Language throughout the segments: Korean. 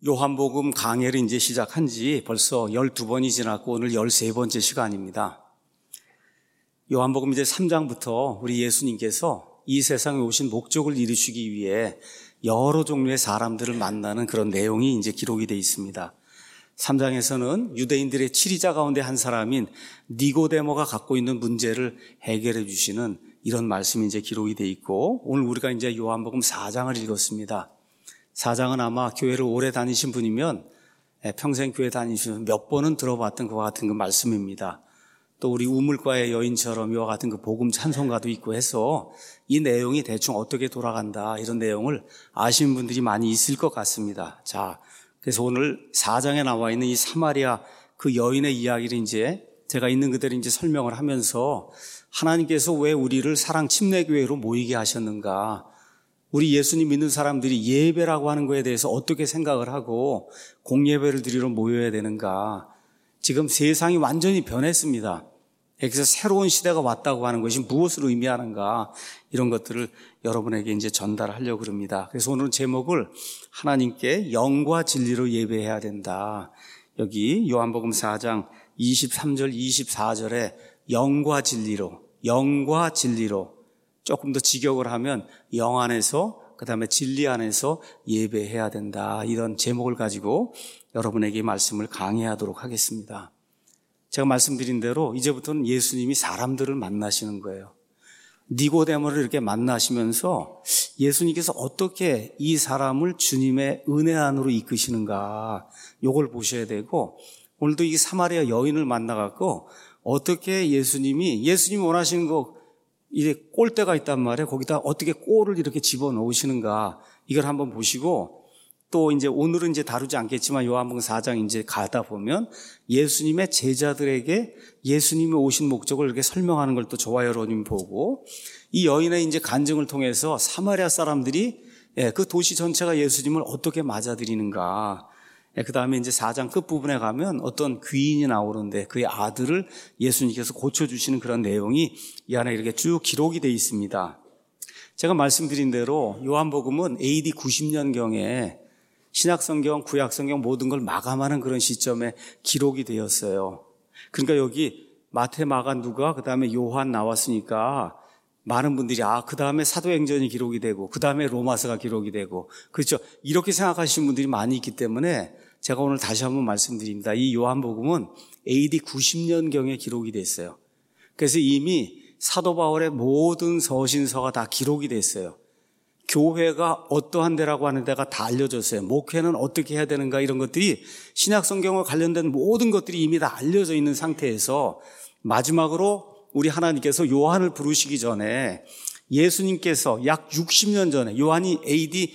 요한복음 강해를 이제 시작한 지 벌써 12번이 지났고 오늘 13번째 시간입니다. 요한복음 이제 3장부터 우리 예수님께서 이 세상에 오신 목적을 이루시기 위해 여러 종류의 사람들을 만나는 그런 내용이 이제 기록이 되어 있습니다. 3장에서는 유대인들의 치리자 가운데 한 사람인 니고데모가 갖고 있는 문제를 해결해 주시는 이런 말씀이 이제 기록이 되어 있고, 오늘 우리가 이제 요한복음 4장을 읽었습니다. 4장은 아마 교회를 오래 다니신 분이면 평생 교회 다니시면 몇 번은 들어봤던 그와 같은 그 말씀입니다. 또 우리 우물가의 여인처럼 이와 같은 그 복음 찬송가도 있고 해서 이 내용이 대충 어떻게 돌아간다 이런 내용을 아시는 분들이 많이 있을 것 같습니다. 자, 그래서 오늘 4장에 나와 있는 이 사마리아 그 여인의 이야기를 이제 제가 있는 그대로 이제 설명을 하면서 하나님께서 왜 우리를 사랑 침례교회로 모이게 하셨는가, 우리 예수님 믿는 사람들이 예배라고 하는 거에 대해서 어떻게 생각을 하고 공예배를 드리러 모여야 되는가. 지금 세상이 완전히 변했습니다. 여기서 새로운 시대가 왔다고 하는 것이 무엇을 의미하는가, 이런 것들을 여러분에게 이제 전달하려고 합니다. 그래서 오늘 제목을 하나님께 영과 진리로 예배해야 된다. 여기 요한복음 4장 23절 24절에 영과 진리로 조금 더 직역을 하면 영 안에서 그다음에 진리 안에서 예배해야 된다, 이런 제목을 가지고 여러분에게 말씀을 강해하도록 하겠습니다. 제가 말씀드린 대로 이제부터는 예수님이 사람들을 만나시는 거예요. 니고데모를 이렇게 만나시면서 예수님께서 어떻게 이 사람을 주님의 은혜 안으로 이끄시는가, 이걸 보셔야 되고, 오늘도 이 사마리아 여인을 만나갖고 어떻게 예수님이 원하시는 거 이게 꼴대가 있단 말이에요. 거기다 어떻게 꼴을 이렇게 집어넣으시는가, 이걸 한번 보시고, 또 이제 오늘은 이제 다루지 않겠지만 요한복음 4장 이제 가다 보면 예수님의 제자들에게 예수님이 오신 목적을 이렇게 설명하는 걸 또 저와 여러분이 보고, 이 여인의 이제 간증을 통해서 사마리아 사람들이 그 도시 전체가 예수님을 어떻게 맞아들이는가, 그 다음에 이제 4장 끝부분에 가면 어떤 귀인이 나오는데 그의 아들을 예수님께서 고쳐주시는 그런 내용이 이 안에 이렇게 쭉 기록이 되어 있습니다. 제가 말씀드린 대로 요한복음은 AD 90년경에 신약성경, 구약성경 모든 걸 마감하는 그런 시점에 기록이 되었어요. 그러니까 여기 마태, 마가, 누가, 그 다음에 요한 나왔으니까 많은 분들이 그 다음에 사도행전이 기록이 되고 그 다음에 로마서가 기록이 되고, 그렇죠, 이렇게 생각하시는 분들이 많이 있기 때문에 제가 오늘 다시 한번 말씀드립니다. 이 요한복음은 AD 90년경에 기록이 됐어요. 그래서 이미 사도 바울의 모든 서신서가 다 기록이 됐어요. 교회가 어떠한 데라고 하는 데가 다 알려졌어요. 목회는 어떻게 해야 되는가, 이런 것들이 신약성경과 관련된 모든 것들이 이미 다 알려져 있는 상태에서 마지막으로 우리 하나님께서 요한을 부르시기 전에 예수님께서 약 60년 전에, 요한이 AD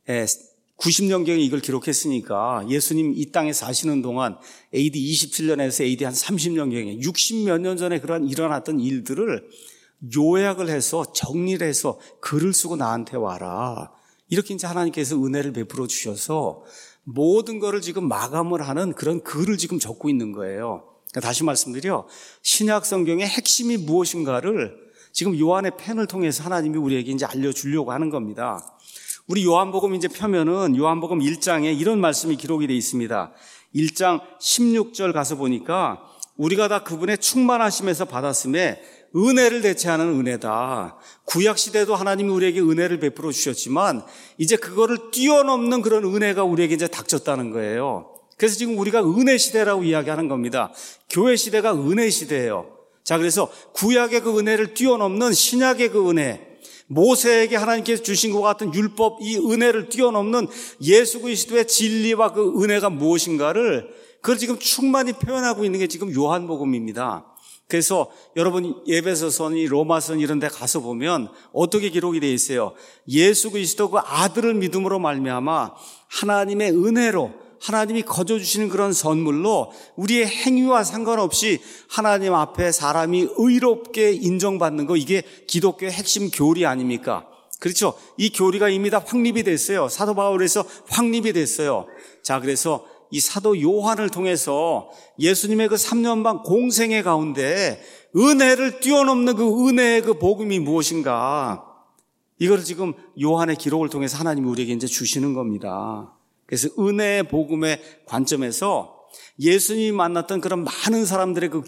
90년경에 이걸 기록했으니까 예수님 이 땅에 사시는 동안 AD 27년에서 AD 한 30년경에 60몇 년 전에 그러한 일어났던 일들을 요약을 해서 정리를 해서 글을 쓰고 나한테 와라, 이렇게 이제 하나님께서 은혜를 베풀어 주셔서 모든 거를 지금 마감을 하는 그런 글을 지금 적고 있는 거예요. 그러니까 다시 말씀드려, 신약 성경의 핵심이 무엇인가를 지금 요한의 펜을 통해서 하나님이 우리에게 이제 알려주려고 하는 겁니다. 우리 요한복음 이제 펴면은 요한복음 1장에 이런 말씀이 기록이 되어 있습니다. 1장 16절 가서 보니까 우리가 다 그분의 충만하심에서 받았음에 은혜를 대체하는 은혜다. 구약시대도 하나님이 우리에게 은혜를 베풀어 주셨지만 이제 그거를 뛰어넘는 그런 은혜가 우리에게 이제 닥쳤다는 거예요. 그래서 지금 우리가 은혜 시대라고 이야기하는 겁니다. 교회 시대가 은혜 시대예요. 자, 그래서 구약의 그 은혜를 뛰어넘는 신약의 그 은혜, 모세에게 하나님께서 주신 것 같은 율법, 이 은혜를 뛰어넘는 예수 그리스도의 진리와 그 은혜가 무엇인가를, 그걸 지금 충만히 표현하고 있는 게 지금 요한복음입니다. 그래서 여러분 에베소서니 로마서니 이런 데 가서 보면 어떻게 기록이 되어 있어요. 예수 그리스도 그 아들을 믿음으로 말미암아 하나님의 은혜로, 하나님이 거저주시는 그런 선물로 우리의 행위와 상관없이 하나님 앞에 사람이 의롭게 인정받는 거, 이게 기독교의 핵심 교리 아닙니까? 그렇죠? 이 교리가 이미 다 확립이 됐어요. 사도 바울에서 확립이 됐어요. 자, 그래서 이 사도 요한을 통해서 예수님의 그 3년 반 공생애 가운데 은혜를 뛰어넘는 그 은혜의 그 복음이 무엇인가, 이걸 지금 요한의 기록을 통해서 하나님이 우리에게 이제 주시는 겁니다. 그래서 은혜의 복음의 관점에서 예수님이 만났던 그런 많은 사람들의 그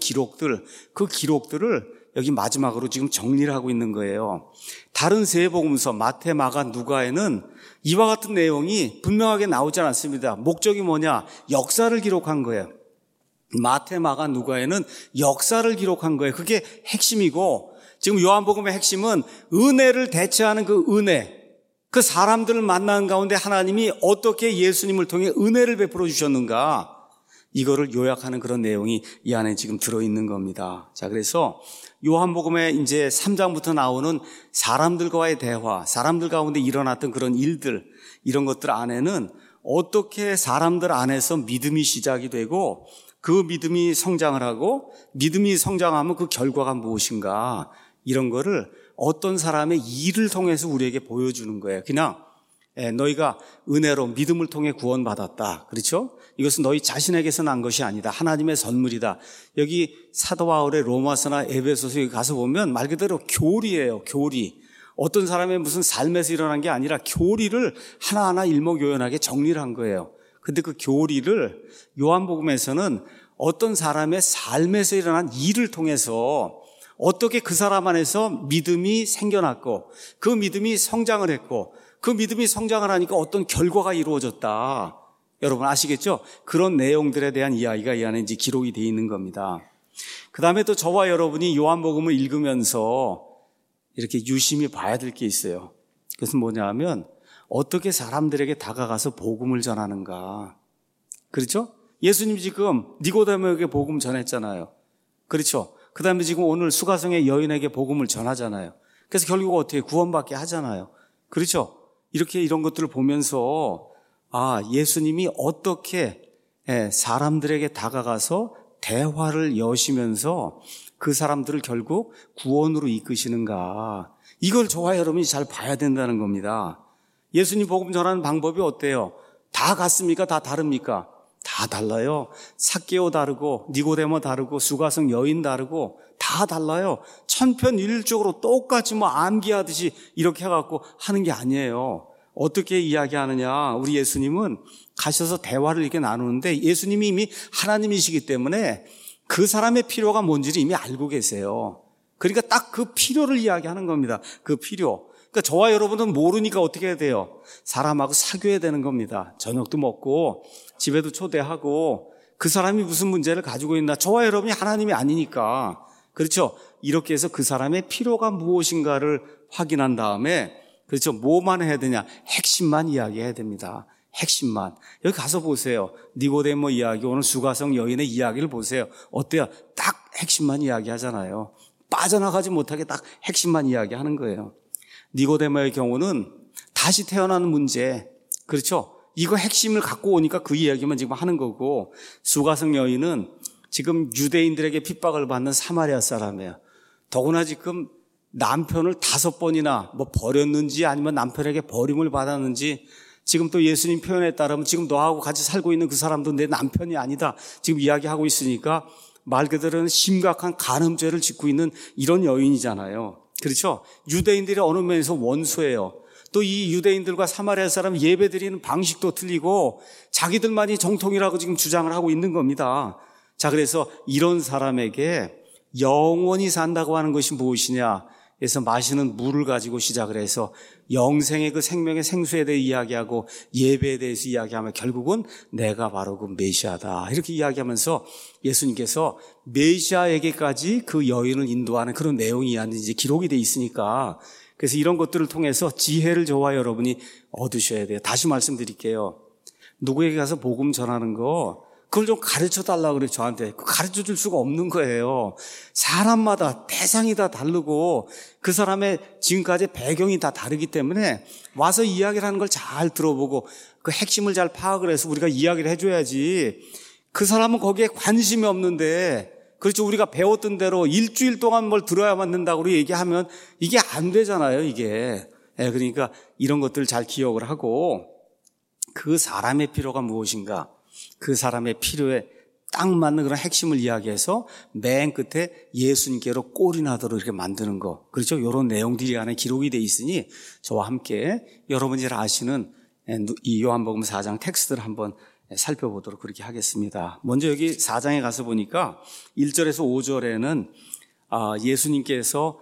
기록들을 여기 마지막으로 지금 정리를 하고 있는 거예요. 다른 세 복음서 마태, 마가, 누가에는 이와 같은 내용이 분명하게 나오지 않았습니다. 목적이 뭐냐? 역사를 기록한 거예요. 마태, 마가, 누가에는 역사를 기록한 거예요. 그게 핵심이고, 지금 요한복음의 핵심은 은혜를 대체하는 그 은혜, 그 사람들을 만나는 가운데 하나님이 어떻게 예수님을 통해 은혜를 베풀어 주셨는가, 이거를 요약하는 그런 내용이 이 안에 지금 들어있는 겁니다. 자, 그래서 요한복음의 이제 3장부터 나오는 사람들과의 대화, 사람들 가운데 일어났던 그런 일들, 이런 것들 안에는 어떻게 사람들 안에서 믿음이 시작이 되고 그 믿음이 성장을 하고 믿음이 성장하면 그 결과가 무엇인가, 이런 거를 어떤 사람의 일을 통해서 우리에게 보여주는 거예요. 그냥 너희가 은혜로 믿음을 통해 구원받았다. 그렇죠? 이것은 너희 자신에게서 난 것이 아니다. 하나님의 선물이다. 여기 사도 바울의 로마서나 에베소서에 가서 보면 말 그대로 교리예요. 교리. 어떤 사람의 무슨 삶에서 일어난 게 아니라 교리를 하나하나 일목요연하게 정리를 한 거예요. 근데 그 교리를 요한복음에서는 어떤 사람의 삶에서 일어난 일을 통해서 어떻게 그 사람 안에서 믿음이 생겨났고 그 믿음이 성장을 했고 그 믿음이 성장을 하니까 어떤 결과가 이루어졌다. 여러분 아시겠죠? 그런 내용들에 대한 이야기가 이 안에 이제 기록이 되어 있는 겁니다. 그 다음에 또 저와 여러분이 요한복음을 읽으면서 이렇게 유심히 봐야 될 게 있어요. 그것은 뭐냐 하면 어떻게 사람들에게 다가가서 복음을 전하는가. 그렇죠? 예수님 지금 니고데모에게 복음 전했잖아요. 그렇죠? 그 다음에 지금 오늘 수가성의 여인에게 복음을 전하잖아요. 그래서 결국 어떻게 구원받게 하잖아요. 그렇죠? 이렇게 이런 것들을 보면서 예수님이 어떻게 사람들에게 다가가서 대화를 여시면서 그 사람들을 결국 구원으로 이끄시는가, 이걸 저와 여러분이 잘 봐야 된다는 겁니다. 예수님 복음 전하는 방법이 어때요? 다 같습니까? 다 다릅니까? 다 달라요. 삭개오 다르고 니고데모 다르고 수가성 여인 다르고 다 달라요. 천편일률적으로 똑같이 암기하듯이 이렇게 해갖고 하는 게 아니에요. 어떻게 이야기하느냐? 우리 예수님은 가셔서 대화를 이렇게 나누는데 예수님이 이미 하나님이시기 때문에 그 사람의 필요가 뭔지를 이미 알고 계세요. 그러니까 딱 그 필요를 이야기하는 겁니다. 그 필요. 그러니까 저와 여러분은 모르니까 어떻게 해야 돼요? 사람하고 사귀어야 되는 겁니다. 저녁도 먹고 집에도 초대하고 그 사람이 무슨 문제를 가지고 있나. 저와 여러분이 하나님이 아니니까. 그렇죠? 이렇게 해서 그 사람의 필요가 무엇인가를 확인한 다음에, 그렇죠? 뭐만 해야 되냐? 핵심만 이야기해야 됩니다. 핵심만. 여기 가서 보세요. 니고데모 이야기, 오늘 수가성 여인의 이야기를 보세요. 어때요? 딱 핵심만 이야기하잖아요. 빠져나가지 못하게 딱 핵심만 이야기하는 거예요. 니고데모의 경우는 다시 태어나는 문제, 그렇죠? 이거 핵심을 갖고 오니까 그 이야기만 지금 하는 거고, 수가성 여인은 지금 유대인들에게 핍박을 받는 사마리아 사람이에요. 더구나 지금 남편을 5번이나 버렸는지 아니면 남편에게 버림을 받았는지, 지금 또 예수님 표현에 따르면 지금 너하고 같이 살고 있는 그 사람도 내 남편이 아니다 지금 이야기하고 있으니까 말 그대로는 심각한 간음죄를 짓고 있는 이런 여인이잖아요. 그렇죠? 유대인들이 어느 면에서 원수예요. 또 이 유대인들과 사마리아 사람 예배드리는 방식도 틀리고 자기들만이 정통이라고 지금 주장을 하고 있는 겁니다. 자, 그래서 이런 사람에게 영원히 산다고 하는 것이 무엇이냐? 그래서 마시는 물을 가지고 시작을 해서 영생의 그 생명의 생수에 대해 이야기하고 예배에 대해서 이야기하면 결국은 내가 바로 그 메시아다 이렇게 이야기하면서 예수님께서 메시아에게까지 그 여인을 인도하는 그런 내용이 이제 기록이 돼 있으니까, 그래서 이런 것들을 통해서 지혜를 저와 여러분이 얻으셔야 돼요. 다시 말씀드릴게요. 누구에게 가서 복음 전하는 거 그걸 좀 가르쳐 달라고 그래요. 저한테. 가르쳐 줄 수가 없는 거예요. 사람마다 대상이 다 다르고 그 사람의 지금까지 배경이 다 다르기 때문에 와서 이야기를 하는 걸 잘 들어보고 그 핵심을 잘 파악을 해서 우리가 이야기를 해줘야지. 그 사람은 거기에 관심이 없는데, 그렇죠, 우리가 배웠던 대로 일주일 동안 뭘 들어야만 된다고 우리 얘기하면 이게 안 되잖아요, 이게. 그러니까 이런 것들을 잘 기억을 하고 그 사람의 필요가 무엇인가, 그 사람의 필요에 딱 맞는 그런 핵심을 이야기해서 맨 끝에 예수님께로 꼴이 나도록 이렇게 만드는 거, 그렇죠? 이런 내용들이 안에 기록이 돼 있으니 저와 함께 여러분이 잘 아시는 이 요한복음 4장 텍스트를 한번 살펴보도록 그렇게 하겠습니다. 먼저 여기 4장에 가서 보니까 1절에서 5절에는 예수님께서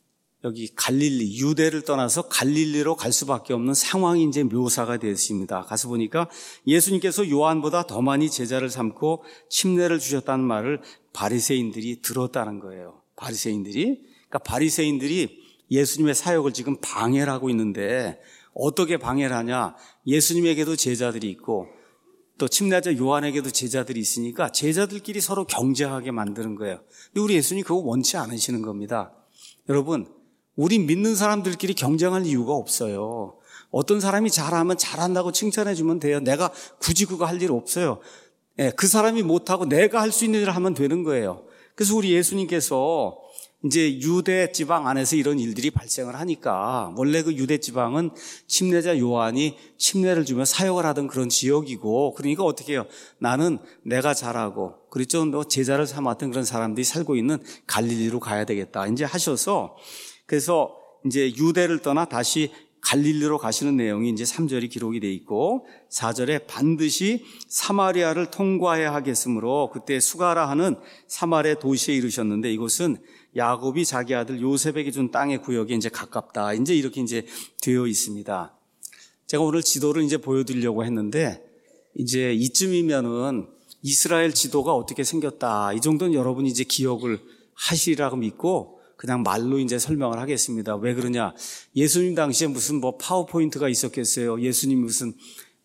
여기 갈릴리, 유대를 떠나서 갈릴리로 갈 수밖에 없는 상황이 이제 묘사가 되어 있습니다. 가서 보니까 예수님께서 요한보다 더 많이 제자를 삼고 침례를 주셨다는 말을 바리새인들이 들었다는 거예요. 그러니까 바리새인들이 예수님의 사역을 지금 방해를 하고 있는데 어떻게 방해를 하냐? 예수님에게도 제자들이 있고 또 침례자 요한에게도 제자들이 있으니까 제자들끼리 서로 경쟁하게 만드는 거예요. 근데 우리 예수님 그거 원치 않으시는 겁니다. 여러분, 우리 믿는 사람들끼리 경쟁할 이유가 없어요. 어떤 사람이 잘하면 잘한다고 칭찬해 주면 돼요. 내가 굳이 그거 할 일 없어요. 그 사람이 못하고 내가 할 수 있는 일을 하면 되는 거예요. 그래서 우리 예수님께서 이제 유대 지방 안에서 이런 일들이 발생을 하니까 원래 그 유대 지방은 침례자 요한이 침례를 주며 사역을 하던 그런 지역이고 그러니까 어떻게 해요? 나는 내가 잘하고 그렇죠? 제자를 삼았던 그런 사람들이 살고 있는 갈릴리로 가야 되겠다. 이제 하셔서 그래서 이제 유대를 떠나 다시 갈릴리로 가시는 내용이 이제 3절이 기록이 돼 있고 4절에 반드시 사마리아를 통과해야 하겠으므로 그때 수가라 하는 사마리아 도시에 이르셨는데 이곳은 야곱이 자기 아들 요셉에게 준 땅의 구역에 이제 가깝다. 이제 이렇게 이제 되어 있습니다. 제가 오늘 지도를 이제 보여드리려고 했는데 이제 이쯤이면은 이스라엘 지도가 어떻게 생겼다. 이 정도는 여러분이 이제 기억을 하시리라고 믿고 그냥 말로 이제 설명을 하겠습니다. 왜 그러냐? 예수님 당시에 무슨 뭐 파워포인트가 있었겠어요? 예수님 무슨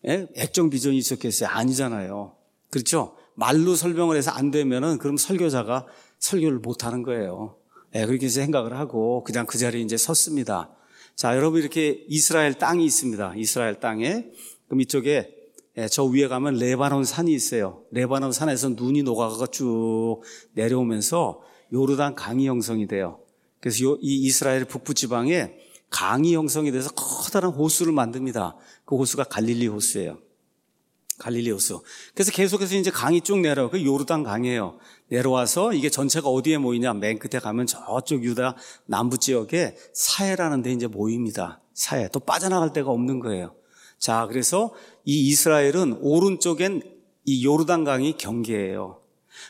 액정 비전이 있었겠어요? 아니잖아요. 그렇죠? 말로 설명을 해서 안 되면은 그럼 설교자가 설교를 못 하는 거예요. 그렇게 생각을 하고 그냥 그 자리에 이제 섰습니다. 자, 여러분 이렇게 이스라엘 땅이 있습니다. 이스라엘 땅에. 그럼 이쪽에 저 위에 가면 레바논 산이 있어요. 레바논 산에서 눈이 녹아가 쭉 내려오면서 요르단 강이 형성이 돼요. 그래서 이 이스라엘 북부 지방에 강이 형성이 돼서 커다란 호수를 만듭니다. 그 호수가 갈릴리 호수예요. 갈릴리 호수. 그래서 계속해서 이제 강이 쭉 내려요. 그 요르단 강이에요. 내려와서 이게 전체가 어디에 모이냐? 맨 끝에 가면 저쪽 유다 남부 지역에 사해라는 데 이제 모입니다. 사해. 또 빠져나갈 데가 없는 거예요. 자, 그래서 이 이스라엘은 오른쪽엔 이 요르단 강이 경계예요.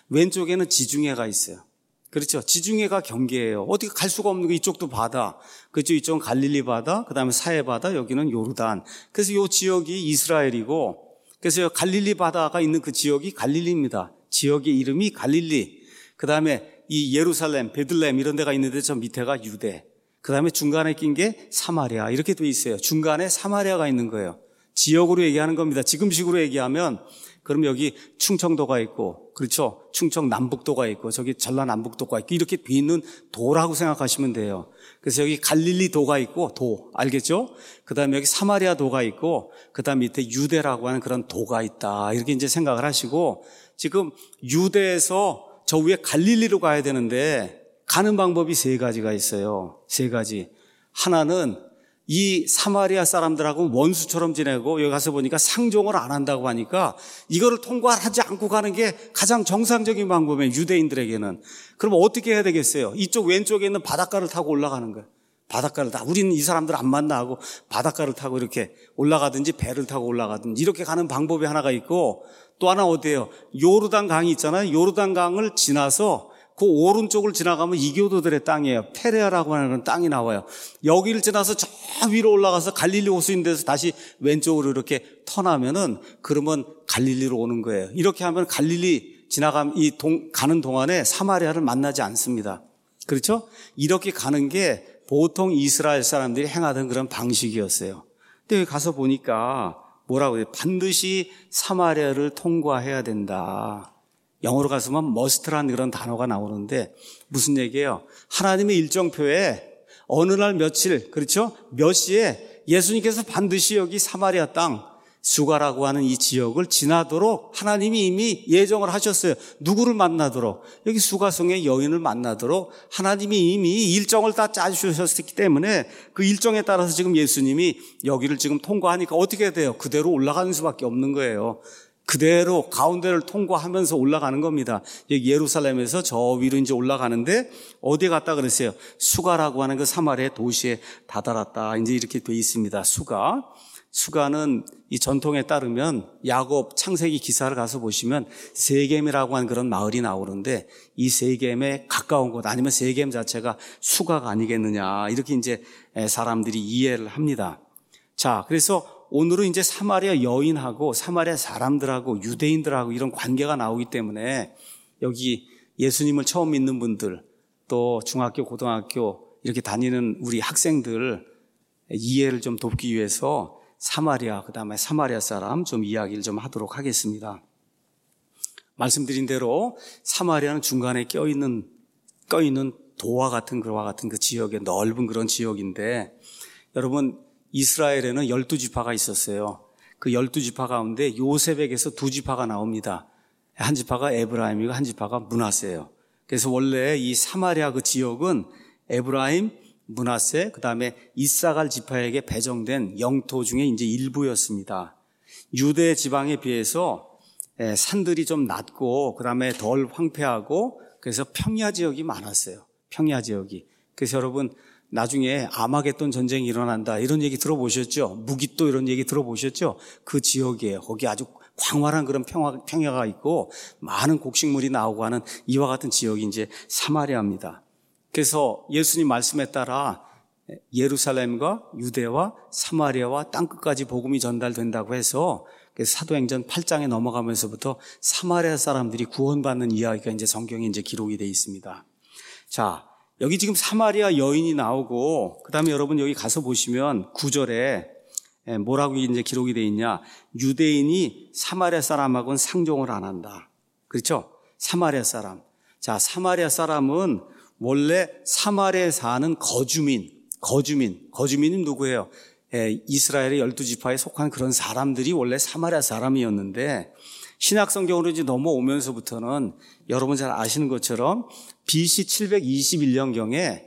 왼쪽에는 지중해가 있어요. 그렇죠. 지중해가 경계예요. 어떻게 갈 수가 없는 거 이쪽도 바다. 그쪽 이쪽은 갈릴리 바다, 그다음에 사해 바다, 여기는 요르단. 그래서 이 지역이 이스라엘이고 그래서 갈릴리 바다가 있는 그 지역이 갈릴리입니다. 지역의 이름이 갈릴리. 그다음에 이 예루살렘, 베들레헴 이런 데가 있는데 저 밑에가 유대. 그다음에 중간에 낀 게 사마리아. 이렇게 돼 있어요. 중간에 사마리아가 있는 거예요. 지역으로 얘기하는 겁니다. 지금식으로 얘기하면 그럼 여기 충청도가 있고 그렇죠? 충청 남북도가 있고 저기 전라 남북도가 있고 이렇게 돼 있는 도라고 생각하시면 돼요. 그래서 여기 갈릴리 도가 있고 도 알겠죠? 그다음에 여기 사마리아 도가 있고 그다음 밑에 유대라고 하는 그런 도가 있다. 이렇게 이제 생각을 하시고 지금 유대에서 저 위에 갈릴리로 가야 되는데 가는 방법이 세 가지가 있어요. 세 가지. 하나는 이 사마리아 사람들하고 원수처럼 지내고 여기 가서 보니까 상종을 안 한다고 하니까 이거를 통과하지 않고 가는 게 가장 정상적인 방법이에요. 유대인들에게는. 그럼 어떻게 해야 되겠어요? 이쪽 왼쪽에 있는 바닷가를 타고 올라가는 거예요. 바닷가를 타. 우리는 이 사람들 안 만나 하고 바닷가를 타고 이렇게 올라가든지 배를 타고 올라가든지 이렇게 가는 방법이 하나가 있고 또 하나 어때요? 요르단 강이 있잖아요. 요르단 강을 지나서 그 오른쪽을 지나가면 이교도들의 땅이에요. 페레아라고 하는 그런 땅이 나와요. 여기를 지나서 저 위로 올라가서 갈릴리 호수인 데서 다시 왼쪽으로 이렇게 턴하면은 그러면 갈릴리로 오는 거예요. 이렇게 하면 갈릴리 지나가면 가는 동안에 사마리아를 만나지 않습니다. 그렇죠? 이렇게 가는 게 보통 이스라엘 사람들이 행하던 그런 방식이었어요. 근데 여기 가서 보니까 뭐라고 해요? 반드시 사마리아를 통과해야 된다. 영어로 가서만 must라는 그런 단어가 나오는데 무슨 얘기예요? 하나님의 일정표에 어느 날 며칠, 그렇죠? 몇 시에 예수님께서 반드시 여기 사마리아 땅, 수가라고 하는 이 지역을 지나도록 하나님이 이미 예정을 하셨어요. 누구를 만나도록? 여기 수가성의 여인을 만나도록 하나님이 이미 일정을 다 짜주셨기 때문에 그 일정에 따라서 지금 예수님이 여기를 지금 통과하니까 어떻게 돼요? 그대로 올라가는 수밖에 없는 거예요. 그대로 가운데를 통과하면서 올라가는 겁니다. 여기 예루살렘에서 저 위로 이제 올라가는데 어디에 갔다 그랬어요? 수가라고 하는 그 사마리아 도시에 다다랐다. 이제 이렇게 돼 있습니다. 수가. 수가는 이 전통에 따르면 야곱 창세기 기사를 가서 보시면 세겜이라고 하는 그런 마을이 나오는데 이 세겜에 가까운 곳 아니면 세겜 자체가 수가가 아니겠느냐 이렇게 이제 사람들이 이해를 합니다. 자, 그래서 오늘은 이제 사마리아 여인하고 사마리아 사람들하고 유대인들하고 이런 관계가 나오기 때문에 여기 예수님을 처음 믿는 분들 또 중학교, 고등학교 이렇게 다니는 우리 학생들 이해를 좀 돕기 위해서 사마리아, 그 다음에 사마리아 사람 좀 이야기를 좀 하도록 하겠습니다. 말씀드린 대로 사마리아는 중간에 껴있는 도와 같은 그와 같은 그 지역의 넓은 그런 지역인데 여러분 이스라엘에는 12지파가 있었어요. 그 12지파 가운데 요셉에게서 2지파가 나옵니다. 한 지파가 에브라임이고 한 지파가 므낫세예요. 그래서 원래 이 사마리아 그 지역은 에브라임, 므낫세, 그 다음에 이사갈 지파에게 배정된 영토 중에 이제 일부였습니다. 유대 지방에 비해서 산들이 좀 낮고, 그 다음에 덜 황폐하고, 그래서 평야 지역이 많았어요. 평야 지역이. 그래서 여러분, 나중에 아마겟돈 전쟁이 일어난다, 이런 얘기 들어보셨죠? 무깃도 이런 얘기 들어보셨죠? 그 지역이에요. 거기 아주 광활한 그런 평야가 있고, 많은 곡식물이 나오고 하는 이와 같은 지역이 이제 사마리아입니다. 그래서 예수님 말씀에 따라 예루살렘과 유대와 사마리아와 땅끝까지 복음이 전달된다고 해서 사도행전 8장에 넘어가면서부터 사마리아 사람들이 구원받는 이야기가 이제 성경에 이제 기록이 되어 있습니다. 자, 여기 지금 사마리아 여인이 나오고, 그 다음에 여러분 여기 가서 보시면 9절에 뭐라고 이제 기록이 되어 있냐? 유대인이 사마리아 사람하고는 상종을 안 한다. 그렇죠? 사마리아 사람. 자, 사마리아 사람은 원래 사마리아에 사는 거주민이 누구예요? 이스라엘의 12지파에 속한 그런 사람들이 원래 사마리아 사람이었는데 신약 성경으로 이제 넘어오면서부터는 여러분 잘 아시는 것처럼 BC 721년경에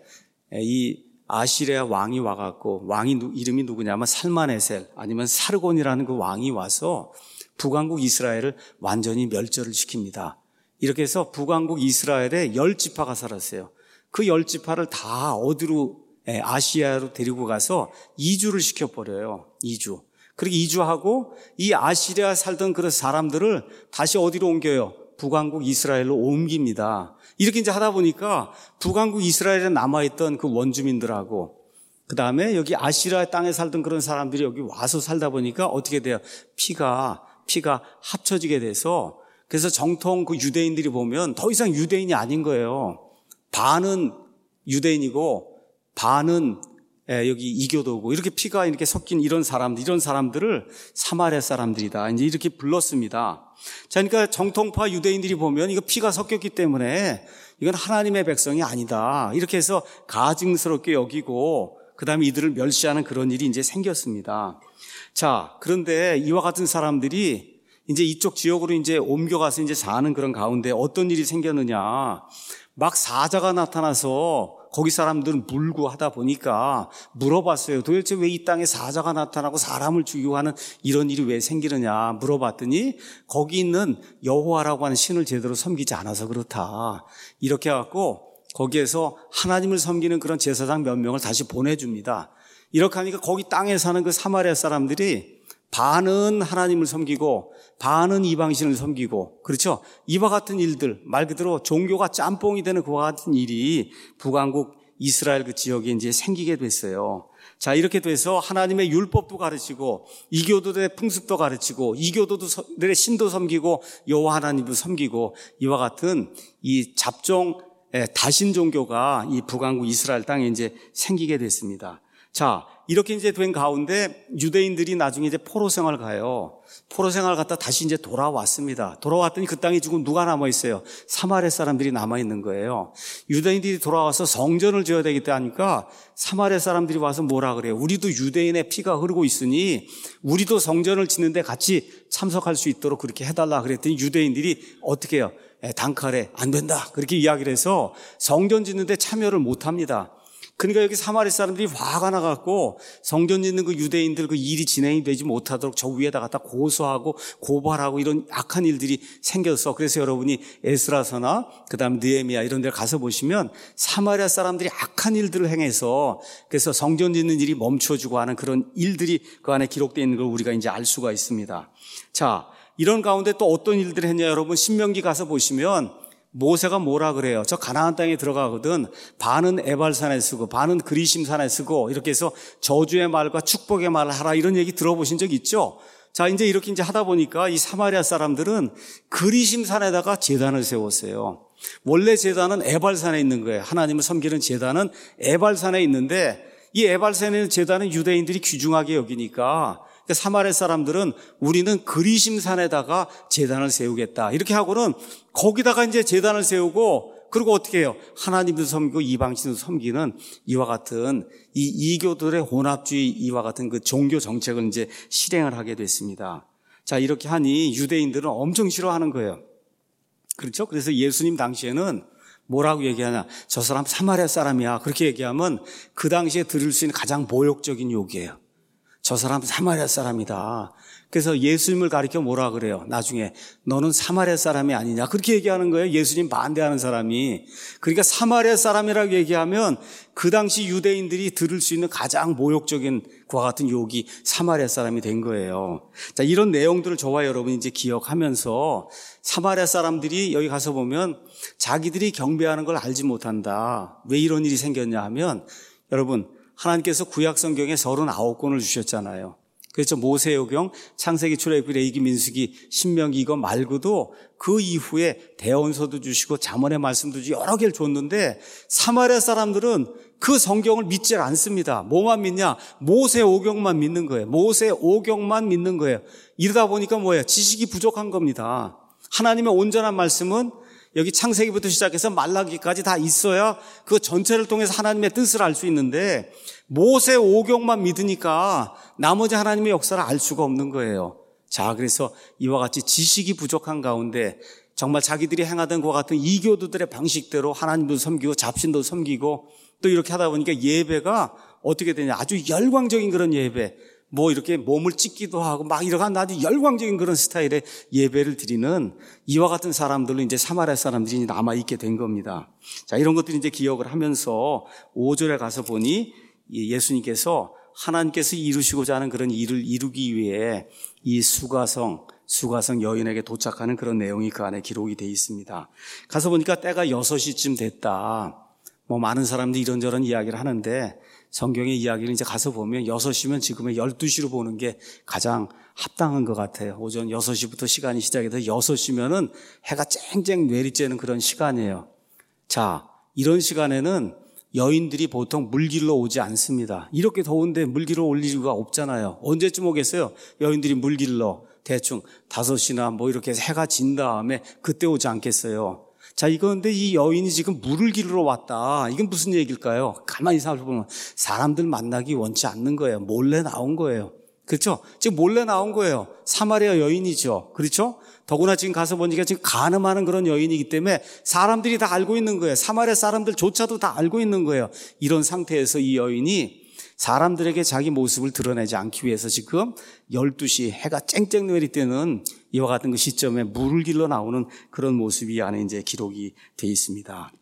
이 아시리아 왕이 와갖고 왕이 이름이 누구냐면 살마네셀 아니면 사르곤이라는 그 왕이 와서 북왕국 이스라엘을 완전히 멸절을 시킵니다. 이렇게 해서 북왕국 이스라엘에 10지파가 살았어요. 그 10지파를 다 어디로 아시아로 데리고 가서 이주를 시켜버려요. 이주. 그렇게 이주하고 이 아시리아 살던 그런 사람들을 다시 어디로 옮겨요? 북왕국 이스라엘로 옮깁니다. 이렇게 이제 하다 보니까 북왕국 이스라엘에 남아있던 그 원주민들하고 그 다음에 여기 아시리아 땅에 살던 그런 사람들이 여기 와서 살다 보니까 어떻게 돼요? 피가 합쳐지게 돼서 그래서 정통 그 유대인들이 보면 더 이상 유대인이 아닌 거예요. 반은 유대인이고 반은 여기 이교도고 이렇게 피가 이렇게 섞인 이런 사람들을 사마리아 사람들이다. 이제 이렇게 불렀습니다. 자, 그러니까 정통파 유대인들이 보면 이거 피가 섞였기 때문에 이건 하나님의 백성이 아니다. 이렇게 해서 가증스럽게 여기고 그 다음에 이들을 멸시하는 그런 일이 이제 생겼습니다. 자, 그런데 이와 같은 사람들이 이제 이쪽 지역으로 이제 옮겨가서 이제 사는 그런 가운데 어떤 일이 생겼느냐. 막 사자가 나타나서 거기 사람들은 물고 하다 보니까 물어봤어요. 도대체 왜 이 땅에 사자가 나타나고 사람을 죽이고 하는 이런 일이 왜 생기느냐 물어봤더니 거기 있는 여호와라고 하는 신을 제대로 섬기지 않아서 그렇다. 이렇게 해갖고 거기에서 하나님을 섬기는 그런 제사장 몇 명을 다시 보내줍니다. 이렇게 하니까 거기 땅에 사는 그 사마리아 사람들이 반은 하나님을 섬기고 반은 이방신을 섬기고 그렇죠? 이와 같은 일들 말 그대로 종교가 짬뽕이 되는 그와 같은 일이 북왕국 이스라엘 그 지역에 이제 생기게 됐어요. 자, 이렇게 돼서 하나님의 율법도 가르치고 이교도들의 풍습도 가르치고 이교도들의 신도 섬기고 여호와 하나님도 섬기고 이와 같은 이 잡종 다신 종교가 이 북왕국 이스라엘 땅에 이제 생기게 됐습니다. 자, 이렇게 이제 된 가운데 유대인들이 나중에 이제 포로 생활 가요. 포로 생활 갔다 다시 이제 돌아왔습니다. 돌아왔더니 그 땅에 지금 누가 남아 있어요? 사마리아 사람들이 남아 있는 거예요. 유대인들이 돌아와서 성전을 지어야 되겠다 하니까 사마리아 사람들이 와서 뭐라 그래요? 우리도 유대인의 피가 흐르고 있으니 우리도 성전을 짓는데 같이 참석할 수 있도록 그렇게 해달라 그랬더니 유대인들이 어떻게 해요? 단칼에 안 된다 그렇게 이야기를 해서 성전 짓는데 참여를 못 합니다. 그러니까 여기 사마리 사람들이 화가 나갖고 성전 짓는 그 유대인들 그 일이 진행이 되지 못하도록 저 위에다 갖다 고소하고 고발하고 이런 악한 일들이 생겼어. 그래서 여러분이 에스라서나 그다음 느헤미야 이런 데 가서 보시면 사마리아 사람들이 악한 일들을 행해서 그래서 성전 짓는 일이 멈춰지고 하는 그런 일들이 그 안에 기록되어 있는 걸 우리가 이제 알 수가 있습니다. 자, 이런 가운데 또 어떤 일들을 했냐 여러분 신명기 가서 보시면 모세가 뭐라 그래요? 저 가나안 땅에 들어가거든 반은 에발산에 쓰고 반은 그리심산에 쓰고 이렇게 해서 저주의 말과 축복의 말을 하라 이런 얘기 들어보신 적 있죠? 자, 이제 이렇게 이제 하다 보니까 이 사마리아 사람들은 그리심산에다가 제단을 세웠어요. 원래 제단은 에발산에 있는 거예요. 하나님을 섬기는 제단은 에발산에 있는데 이 에발산에 있는 제단은 유대인들이 귀중하게 여기니까 사마리아 사람들은 우리는 그리심산에다가 제단을 세우겠다. 이렇게 하고는 거기다가 이제 제단을 세우고 그리고 어떻게 해요? 하나님도 섬기고 이방신도 섬기는 이와 같은 이 이교들의 혼합주의 이와 같은 그 종교 정책을 이제 실행을 하게 됐습니다. 자, 이렇게 하니 유대인들은 엄청 싫어하는 거예요. 그렇죠? 그래서 예수님 당시에는 뭐라고 얘기하냐? 저 사람 사마리아 사람이야. 그렇게 얘기하면 그 당시에 들을 수 있는 가장 모욕적인 욕이에요. 저 사람 사마리아 사람이다. 그래서 예수님을 가리켜 뭐라 그래요? 나중에 너는 사마리아 사람이 아니냐 그렇게 얘기하는 거예요. 예수님 반대하는 사람이. 그러니까 사마리아 사람이라고 얘기하면 그 당시 유대인들이 들을 수 있는 가장 모욕적인 그와 같은 욕이 사마리아 사람이 된 거예요. 자, 이런 내용들을 저와 여러분이 이제 기억하면서 사마리아 사람들이 여기 가서 보면 자기들이 경배하는 걸 알지 못한다. 왜 이런 일이 생겼냐 하면 여러분 하나님께서 구약 성경에 39권을 주셨잖아요. 그렇죠. 모세오경, 창세기, 출애굽기, 레위기, 민수기, 신명기 이거 말고도 그 이후에 대언서도 주시고 잠언의 말씀도 주시고 여러 개를 줬는데 사마리아 사람들은 그 성경을 믿지 않습니다. 뭐만 믿냐? 모세오경만 믿는 거예요. 모세오경만 믿는 거예요. 이러다 보니까 뭐예요? 지식이 부족한 겁니다. 하나님의 온전한 말씀은 여기 창세기부터 시작해서 말라기까지 다 있어야 그 전체를 통해서 하나님의 뜻을 알 수 있는데 모세 오경만 믿으니까 나머지 하나님의 역사를 알 수가 없는 거예요. 자, 그래서 이와 같이 지식이 부족한 가운데 정말 자기들이 행하던 것과 같은 이교도들의 방식대로 하나님도 섬기고 잡신도 섬기고 또 이렇게 하다 보니까 예배가 어떻게 되냐? 아주 열광적인 그런 예배. 뭐 이렇게 몸을 찢기도 하고 막 이러고 아주 열광적인 그런 스타일의 예배를 드리는 이와 같은 사람들로 이제 사마리아 사람들이 남아있게 된 겁니다. 자, 이런 것들이 이제 기억을 하면서 5절에 가서 보니 예수님께서 하나님께서 이루시고자 하는 그런 일을 이루기 위해 이 수가성 여인에게 도착하는 그런 내용이 그 안에 기록이 되어 있습니다. 가서 보니까 때가 6시쯤 됐다. 뭐 많은 사람들이 이런저런 이야기를 하는데 성경의 이야기를 이제 가서 보면 6시면 지금의 12시로 보는 게 가장 합당한 것 같아요. 오전 6시부터 시간이 시작해서 6시면은 해가 쨍쨍 내리쬐는 그런 시간이에요. 자, 이런 시간에는 여인들이 보통 물길로 오지 않습니다. 이렇게 더운데 물길로 올 이유가 없잖아요. 언제쯤 오겠어요? 여인들이 물길로 대충 5시나 뭐 이렇게 해서 해가 진 다음에 그때 오지 않겠어요? 자, 이건데 이 여인이 지금 물을 기르러 왔다. 이건 무슨 얘기일까요? 가만히 살펴보면 사람들 만나기 원치 않는 거예요. 몰래 나온 거예요. 그렇죠? 지금 몰래 나온 거예요. 사마리아 여인이죠. 그렇죠? 더구나 지금 가서 보니까 지금 간음하는 그런 여인이기 때문에 사람들이 다 알고 있는 거예요. 사마리아 사람들조차도 다 알고 있는 거예요. 이런 상태에서 이 여인이 사람들에게 자기 모습을 드러내지 않기 위해서 지금 12시 해가 쨍쨍 내릴 때는 이와 같은 그 시점에 물을 길러 나오는 그런 모습이 안에 이제 기록이 되어 있습니다.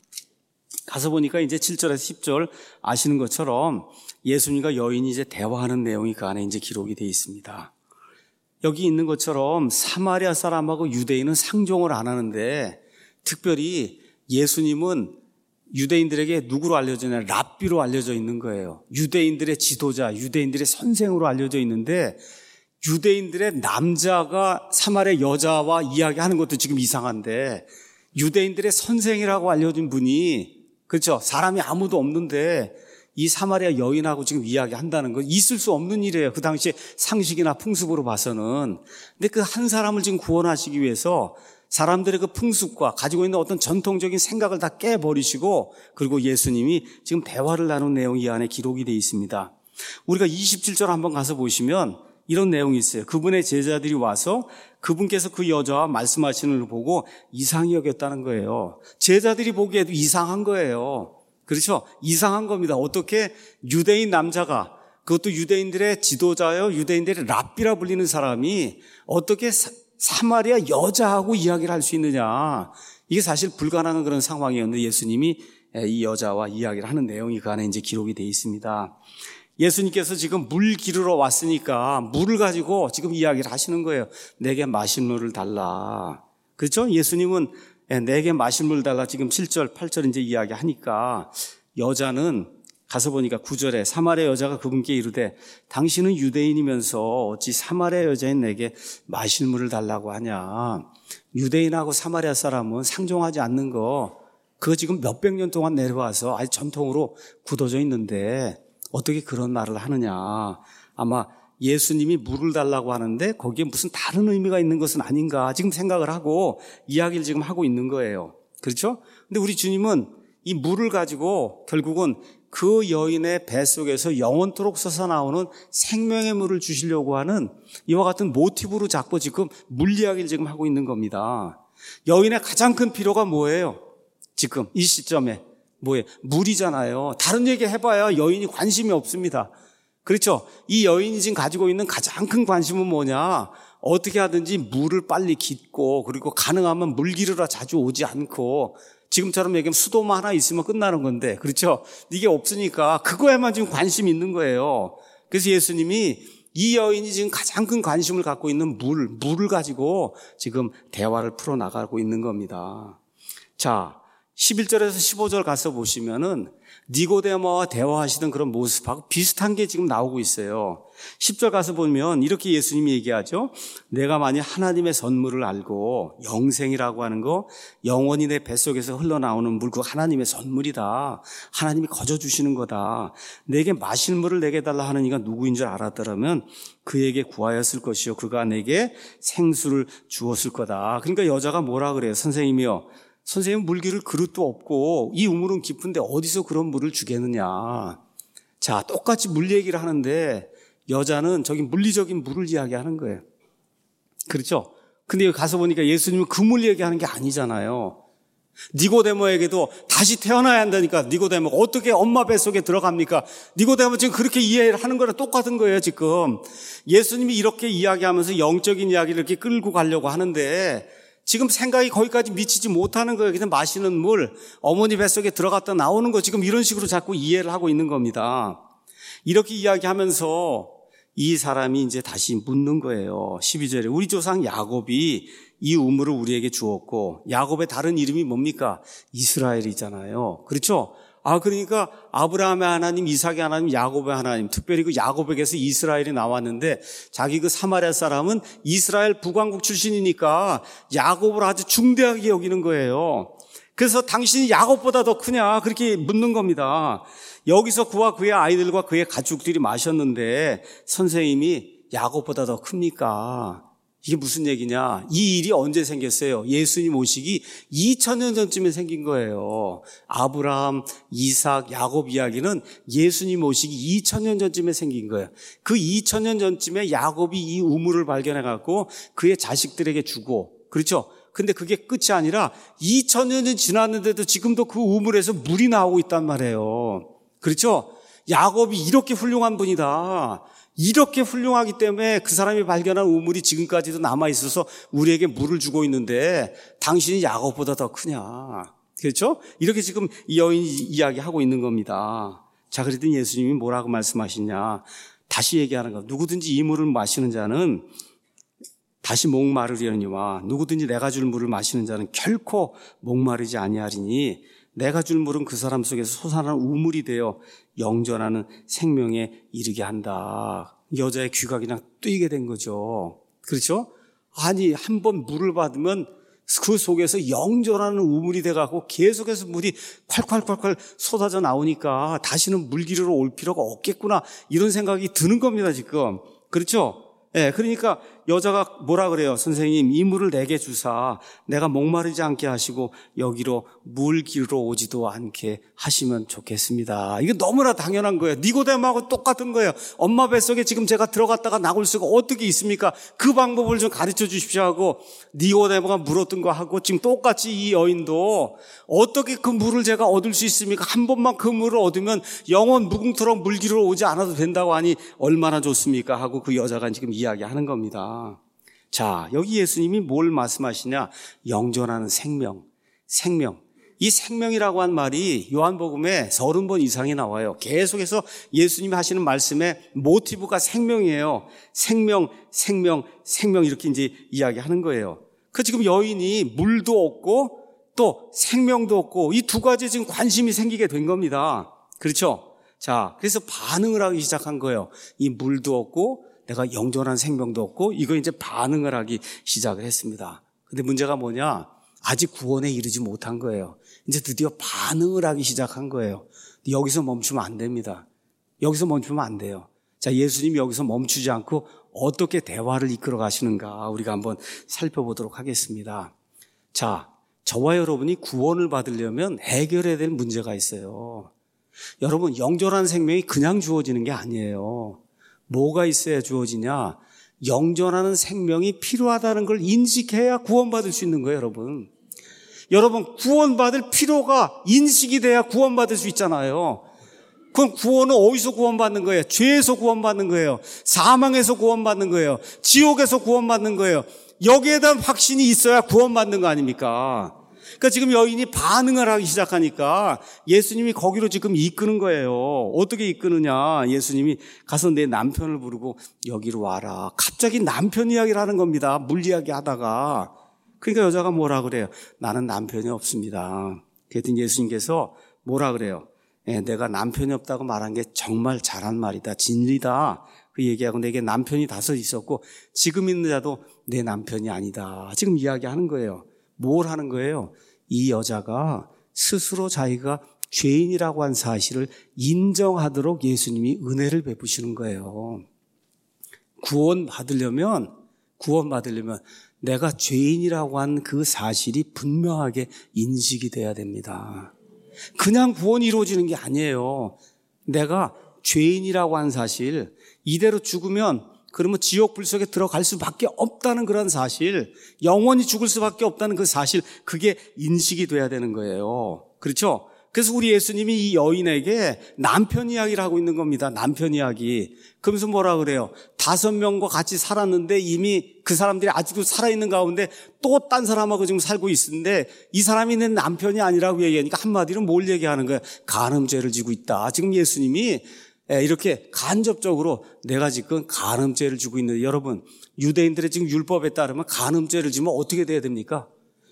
가서 보니까 이제 7절에서 10절 아시는 것처럼 예수님과 여인이 이제 대화하는 내용이 그 안에 이제 기록이 되어 있습니다. 여기 있는 것처럼 사마리아 사람하고 유대인은 상종을 안 하는데 특별히 예수님은 유대인들에게 누구로 알려져 있냐? 랍비로 알려져 있는 거예요. 유대인들의 지도자, 유대인들의 선생으로 알려져 있는데 유대인들의 남자가 사마리아 여자와 이야기하는 것도 지금 이상한데 유대인들의 선생이라고 알려진 분이 그렇죠? 사람이 아무도 없는데 이 사마리아 여인하고 지금 이야기한다는 건 있을 수 없는 일이에요. 그 당시에 상식이나 풍습으로 봐서는. 근데 그 한 사람을 지금 구원하시기 위해서 사람들의 그 풍습과 가지고 있는 어떤 전통적인 생각을 다 깨버리시고 그리고 예수님이 지금 대화를 나눈 내용이 이 안에 기록이 되어 있습니다. 우리가 27절 한번 가서 보시면 이런 내용이 있어요. 그분의 제자들이 와서 그분께서 그 여자와 말씀하시는 걸 보고 이상히 여겼다는 거예요. 제자들이 보기에도 이상한 거예요. 그렇죠? 이상한 겁니다. 어떻게 유대인 남자가, 그것도 유대인들의 지도자요, 유대인들의 랍비라 불리는 사람이 어떻게 사마리아 여자하고 이야기를 할 수 있느냐. 이게 사실 불가능한 그런 상황이었는데 예수님이 이 여자와 이야기를 하는 내용이 그 안에 이제 기록이 되어 있습니다. 예수님께서 지금 물 기르러 왔으니까 물을 가지고 지금 이야기를 하시는 거예요. 내게 마실 물을 달라. 그렇죠? 예수님은 내게 마실 물을 달라 지금 7절, 8절 이제 이야기하니까 여자는 가서 보니까 9절에 사마리아 여자가 그분께 이르되 당신은 유대인이면서 어찌 사마리아 여자인 내게 마실 물을 달라고 하냐. 유대인하고 사마리아 사람은 상종하지 않는 거 그거 지금 몇백 년 동안 내려와서 아주 전통으로 굳어져 있는데 어떻게 그런 말을 하느냐. 아마 예수님이 물을 달라고 하는데 거기에 무슨 다른 의미가 있는 것은 아닌가 지금 생각을 하고 이야기를 지금 하고 있는 거예요. 그렇죠? 근데 우리 주님은 이 물을 가지고 결국은 그 여인의 뱃속에서 영원토록 솟아나오는 생명의 물을 주시려고 하는 이와 같은 모티브로 자꾸 지금 물 이야기를 지금 하고 있는 겁니다. 여인의 가장 큰 필요가 뭐예요? 지금 이 시점에 뭐예요? 물이잖아요. 다른 얘기 해봐야 여인이 관심이 없습니다. 그렇죠? 이 여인이 지금 가지고 있는 가장 큰 관심은 뭐냐? 어떻게 하든지 물을 빨리 깃고 그리고 가능하면 물 기르러 자주 오지 않고 지금처럼 얘기하면 수도만 하나 있으면 끝나는 건데 그렇죠? 이게 없으니까 그거에만 지금 관심이 있는 거예요. 그래서 예수님이 이 여인이 지금 가장 큰 관심을 갖고 있는 물을 가지고 지금 대화를 풀어나가고 있는 겁니다. 자, 11절에서 15절 가서 보시면은 니고데모와 대화하시던 그런 모습하고 비슷한 게 지금 나오고 있어요. 10절 가서 보면 이렇게 예수님이 얘기하죠. 내가 만약 하나님의 선물을 알고 영생이라고 하는 거 영원히 내 뱃속에서 흘러나오는 물 그거 하나님의 선물이다. 하나님이 거저 주시는 거다. 내게 마실 물을 내게 달라 하는 이가 누구인 줄 알았더라면 그에게 구하였을 것이요 그가 내게 생수를 주었을 거다. 그러니까 여자가 뭐라 그래요? 선생님이요. 선생님 물 기를 그릇도 없고 이 우물은 깊은데 어디서 그런 물을 주겠느냐. 자, 똑같이 물 얘기를 하는데 여자는 저기 물리적인 물을 이야기하는 거예요. 그렇죠? 근데 여기 가서 보니까 예수님은 그 물 얘기하는 게 아니잖아요. 니고데모에게도 다시 태어나야 한다니까. 니고데모가 어떻게 엄마 뱃속에 들어갑니까? 니고데모 지금 그렇게 이해를 하는 거랑 똑같은 거예요 지금. 예수님이 이렇게 이야기하면서 영적인 이야기를 이렇게 끌고 가려고 하는데 지금 생각이 거기까지 미치지 못하는 거예요. 그냥 마시는 물, 어머니 뱃속에 들어갔다 나오는 거 지금 이런 식으로 자꾸 이해를 하고 있는 겁니다. 이렇게 이야기하면서 이 사람이 이제 다시 묻는 거예요. 12절에 우리 조상 야곱이 이 우물을 우리에게 주었고 야곱의 다른 이름이 뭡니까? 이스라엘이잖아요. 그렇죠? 그러니까 아브라함의 하나님, 이삭의 하나님, 야곱의 하나님, 특별히 그 야곱에게서 이스라엘이 나왔는데 자기 그 사마리아 사람은 이스라엘 북왕국 출신이니까 야곱을 아주 중대하게 여기는 거예요. 그래서 당신이 야곱보다 더 크냐 그렇게 묻는 겁니다. 여기서 그와 그의 아이들과 그의 가축들이 마셨는데 선생님이 야곱보다 더 큽니까? 이게 무슨 얘기냐? 이 일이 언제 생겼어요? 예수님 오시기 2000년 전쯤에 생긴 거예요. 아브라함, 이삭, 야곱 이야기는 예수님 오시기 2000년 전쯤에 생긴 거예요. 그 2000년 전쯤에 야곱이 이 우물을 발견해갖고 그의 자식들에게 주고, 그렇죠? 근데 그게 끝이 아니라 2000년이 지났는데도 지금도 그 우물에서 물이 나오고 있단 말이에요. 그렇죠? 야곱이 이렇게 훌륭한 분이다. 이렇게 훌륭하기 때문에 그 사람이 발견한 우물이 지금까지도 남아있어서 우리에게 물을 주고 있는데 당신이 야곱보다 더 크냐. 그렇죠? 이렇게 지금 이 여인이 이야기하고 있는 겁니다. 자, 그랬더니 예수님이 뭐라고 말씀하시냐. 다시 얘기하는 거. 누구든지 이 물을 마시는 자는 다시 목마르려니와 누구든지 내가 줄 물을 마시는 자는 결코 목마르지 아니하리니 내가 줄 물은 그 사람 속에서 솟아나는 우물이 되어 영전하는 생명에 이르게 한다. 여자의 귀가 그냥 뜨이게 된 거죠. 그렇죠? 아니, 한 번 물을 받으면 그 속에서 영전하는 우물이 돼가고 계속해서 물이 콸콸콸콸 쏟아져 나오니까 다시는 물 기르러 올 필요가 없겠구나 이런 생각이 드는 겁니다 지금. 그렇죠? 예, 그러니까 여자가 뭐라 그래요? 선생님, 이 물을 내게 주사 내가 목마르지 않게 하시고 여기로 물 기르러 오지도 않게 하시면 좋겠습니다. 이게 너무나 당연한 거예요. 니고데모하고 똑같은 거예요. 엄마 뱃속에 지금 제가 들어갔다가 나올 수가 어떻게 있습니까? 그 방법을 좀 가르쳐 주십시오 하고 니고데모가 물었던 거 하고 지금 똑같이 이 여인도 어떻게 그 물을 제가 얻을 수 있습니까? 한 번만 그 물을 얻으면 영원 무궁토록 물 기르러 오지 않아도 된다고 하니 얼마나 좋습니까? 하고 그 여자가 지금 이야기하는 겁니다. 자, 여기 예수님이 뭘 말씀하시냐? 영존하는 생명. 이 생명이라고 한 말이 요한복음에 30번 이상이 나와요. 계속해서 예수님이 하시는 말씀의 모티브가 생명이에요. 생명 이렇게 이제 이야기하는 거예요. 그 지금 여인이 물도 없고 또 생명도 없고 이 두 가지 지금 관심이 생기게 된 겁니다. 그렇죠? 자, 그래서 반응을 하기 시작한 거예요. 이 물도 없고 내가 영존한 생명도 없고 이거 이제 반응을 하기 시작을 했습니다. 근데 문제가 뭐냐? 아직 구원에 이르지 못한 거예요. 이제 드디어 반응을 하기 시작한 거예요. 여기서 멈추면 안 됩니다. 여기서 멈추면 안 돼요. 자, 예수님이 여기서 멈추지 않고 어떻게 대화를 이끌어 가시는가 우리가 한번 살펴보도록 하겠습니다. 자, 저와 여러분이 구원을 받으려면 해결해야 될 문제가 있어요. 여러분, 영존한 생명이 그냥 주어지는 게 아니에요. 뭐가 있어야 주어지냐? 영존하는 생명이 필요하다는 걸 인식해야 구원받을 수 있는 거예요, 여러분. 여러분, 구원받을 필요가 인식이 돼야 구원받을 수 있잖아요. 그럼 구원은 어디서 구원받는 거예요? 죄에서 구원받는 거예요. 사망에서 구원받는 거예요. 지옥에서 구원받는 거예요. 여기에 대한 확신이 있어야 구원받는 거 아닙니까? 그러니까 지금 여인이 반응을 하기 시작하니까 예수님이 거기로 지금 이끄는 거예요. 어떻게 이끄느냐? 예수님이 가서 내 남편을 부르고 여기로 와라. 갑자기 남편 이야기를 하는 겁니다. 물 이야기 하다가. 그러니까 여자가 뭐라 그래요? 나는 남편이 없습니다. 그랬더니 예수님께서 뭐라 그래요? 내가 남편이 없다고 말한 게 정말 잘한 말이다. 진리다. 그 얘기하고 내게 남편이 5 있었고 지금 있는 자도 내 남편이 아니다. 지금 이야기하는 거예요. 뭘 하는 거예요? 이 여자가 스스로 자기가 죄인이라고 한 사실을 인정하도록 예수님이 은혜를 베푸시는 거예요. 구원받으려면 내가 죄인이라고 한 그 사실이 분명하게 인식이 돼야 됩니다. 그냥 구원이 이루어지는 게 아니에요. 내가 죄인이라고 한 사실, 이대로 죽으면 그러면 지옥 불 속에 들어갈 수밖에 없다는 그런 사실, 영원히 죽을 수밖에 없다는 그 사실, 그게 인식이 돼야 되는 거예요. 그렇죠? 그래서 우리 예수님이 이 여인에게 남편 이야기를 하고 있는 겁니다. 남편 이야기. 그러면서 뭐라 그래요? 5명과 같이 살았는데 이미 그 사람들이 아직도 살아있는 가운데 또 딴 사람하고 지금 살고 있는데 이 사람이 내 남편이 아니라고 얘기하니까 한마디로 뭘 얘기하는 거예요? 간음죄를 지고 있다. 지금 예수님이 이렇게 간접적으로 내가 지금 간음죄를 지고 있는데, 여러분, 유대인들의 지금 율법에 따르면 간음죄를 지면 어떻게 돼야 됩니까?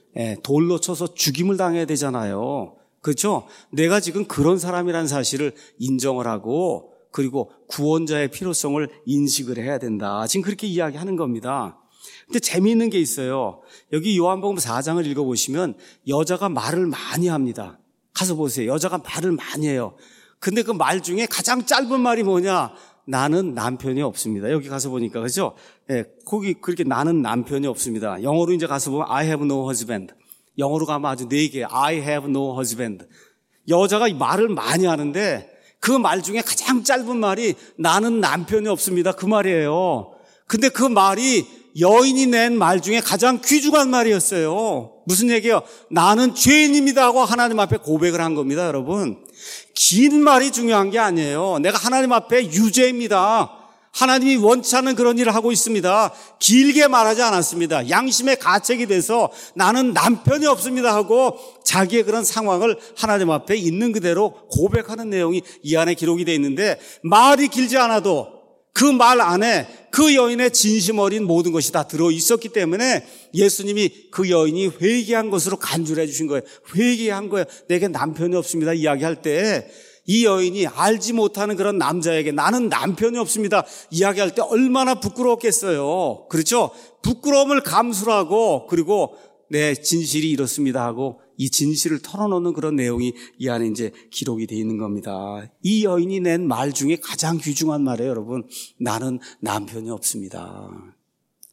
돌로 쳐서 죽임을 당해야 되잖아요. 그렇죠? 내가 지금 그런 사람이라는 사실을 인정을 하고 그리고 구원자의 필요성을 인식을 해야 된다. 지금 그렇게 이야기하는 겁니다. 근데 재미있는 게 있어요. 여기 요한복음 4장을 읽어보시면 여자가 말을 많이 합니다. 가서 보세요. 여자가 말을 많이 해요. 근데 그 말 중에 가장 짧은 말이 뭐냐? 나는 남편이 없습니다. 여기 가서 보니까, 그죠? 거기 그렇게 나는 남편이 없습니다. 영어로 이제 가서 보면 I have no husband. 영어로 가면 아주 4개. I have no husband. 여자가 말을 많이 하는데 그 말 중에 가장 짧은 말이 나는 남편이 없습니다. 그 말이에요. 근데 그 말이 여인이 낸 말 중에 가장 귀중한 말이었어요. 무슨 얘기예요? 나는 죄인입니다 하고 하나님 앞에 고백을 한 겁니다, 여러분. 긴 말이 중요한 게 아니에요. 내가 하나님 앞에 유죄입니다. 하나님이 원치 않는 그런 일을 하고 있습니다. 길게 말하지 않았습니다. 양심의 가책이 돼서 나는 남편이 없습니다 하고 자기의 그런 상황을 하나님 앞에 있는 그대로 고백하는 내용이 이 안에 기록이 되어 있는데, 말이 길지 않아도 그 말 안에 그 여인의 진심 어린 모든 것이 다 들어있었기 때문에 예수님이 그 여인이 회개한 것으로 간주를 해주신 거예요. 회개한 거예요. 내게 남편이 없습니다 이야기할 때 이 여인이 알지 못하는 그런 남자에게 나는 남편이 없습니다 이야기할 때 얼마나 부끄러웠겠어요. 그렇죠? 부끄러움을 감수하고 그리고 내 진실이 이렇습니다 하고 이 진실을 털어놓는 그런 내용이 이 안에 이제 기록이 되어 있는 겁니다. 이 여인이 낸 말 중에 가장 귀중한 말이에요, 여러분. 나는 남편이 없습니다.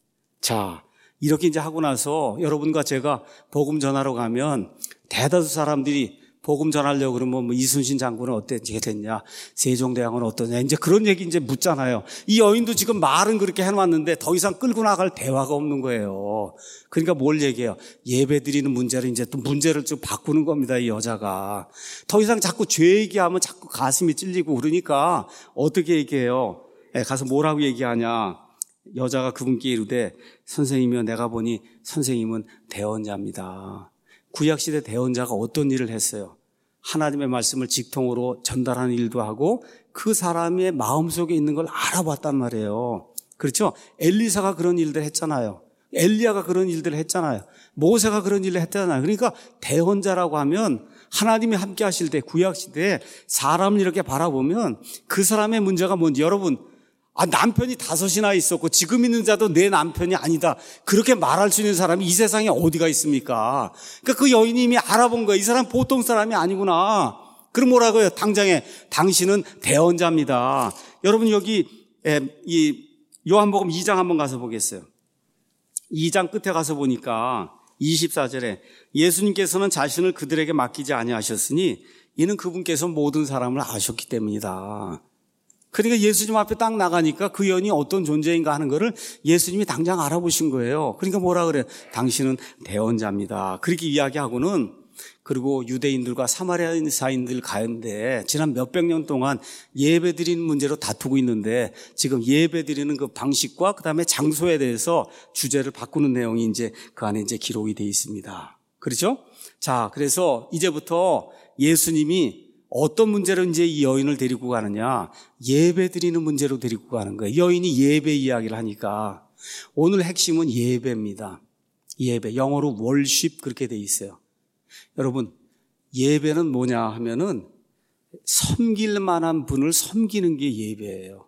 자, 이렇게 이제 하고 나서 여러분과 제가 복음 전하러 가면 대다수 사람들이 복음 전하려고 그러면 뭐 이순신 장군은 어떻게 됐냐, 세종대왕은 어떠냐, 이제 그런 얘기 이제 묻잖아요. 이 여인도 지금 말은 그렇게 해놨는데 더 이상 끌고 나갈 대화가 없는 거예요. 그러니까 뭘 얘기해요? 예배 드리는 문제를 이제 또 문제를 좀 바꾸는 겁니다, 이 여자가. 더 이상 자꾸 죄 얘기하면 자꾸 가슴이 찔리고 그러니까 어떻게 얘기해요? 가서 뭐라고 얘기하냐? 여자가 그분께 이르되 선생님이여 내가 보니 선생님은 대언자입니다. 구약시대 대언자가 어떤 일을 했어요? 하나님의 말씀을 직통으로 전달하는 일도 하고 그 사람의 마음속에 있는 걸 알아봤단 말이에요. 그렇죠? 엘리사가 그런 일들 했잖아요. 엘리야가 그런 일들을 했잖아요. 모세가 그런 일을 했잖아요. 그러니까 대언자라고 하면 하나님이 함께 하실 때 구약시대에 사람을 이렇게 바라보면 그 사람의 문제가 뭔지, 여러분, 남편이 5이나 있었고 지금 있는 자도 내 남편이 아니다, 그렇게 말할 수 있는 사람이 이 세상에 어디가 있습니까? 그러니까 그 여인이 이미 알아본 거예요. 이 사람 보통 사람이 아니구나. 그럼 뭐라고요? 당장에 당신은 대언자입니다. 여러분 여기 이 요한복음 2장 한번 가서 보겠어요. 2장 끝에 가서 보니까 24절에 예수님께서는 자신을 그들에게 맡기지 아니하셨으니 이는 그분께서 모든 사람을 아셨기 때문이다. 그러니까 예수님 앞에 딱 나가니까 그 여인이 어떤 존재인가 하는 거를 예수님이 당장 알아보신 거예요. 그러니까 뭐라 그래요? 당신은 대언자입니다. 그렇게 이야기하고는, 그리고 유대인들과 사마리아인들 가운데 지난 몇백 년 동안 예배 드리는 문제로 다투고 있는데 지금 예배 드리는 그 방식과 그다음에 장소에 대해서 주제를 바꾸는 내용이 이제 그 안에 이제 기록이 되어 있습니다. 그렇죠? 자, 그래서 이제부터 예수님이 어떤 문제로 이제 이 여인을 데리고 가느냐? 예배 드리는 문제로 데리고 가는 거예요. 여인이 예배 이야기를 하니까 오늘 핵심은 예배입니다. 예배, 영어로 월십 그렇게 돼 있어요. 여러분, 예배는 뭐냐 하면은 섬길 만한 분을 섬기는 게 예배예요.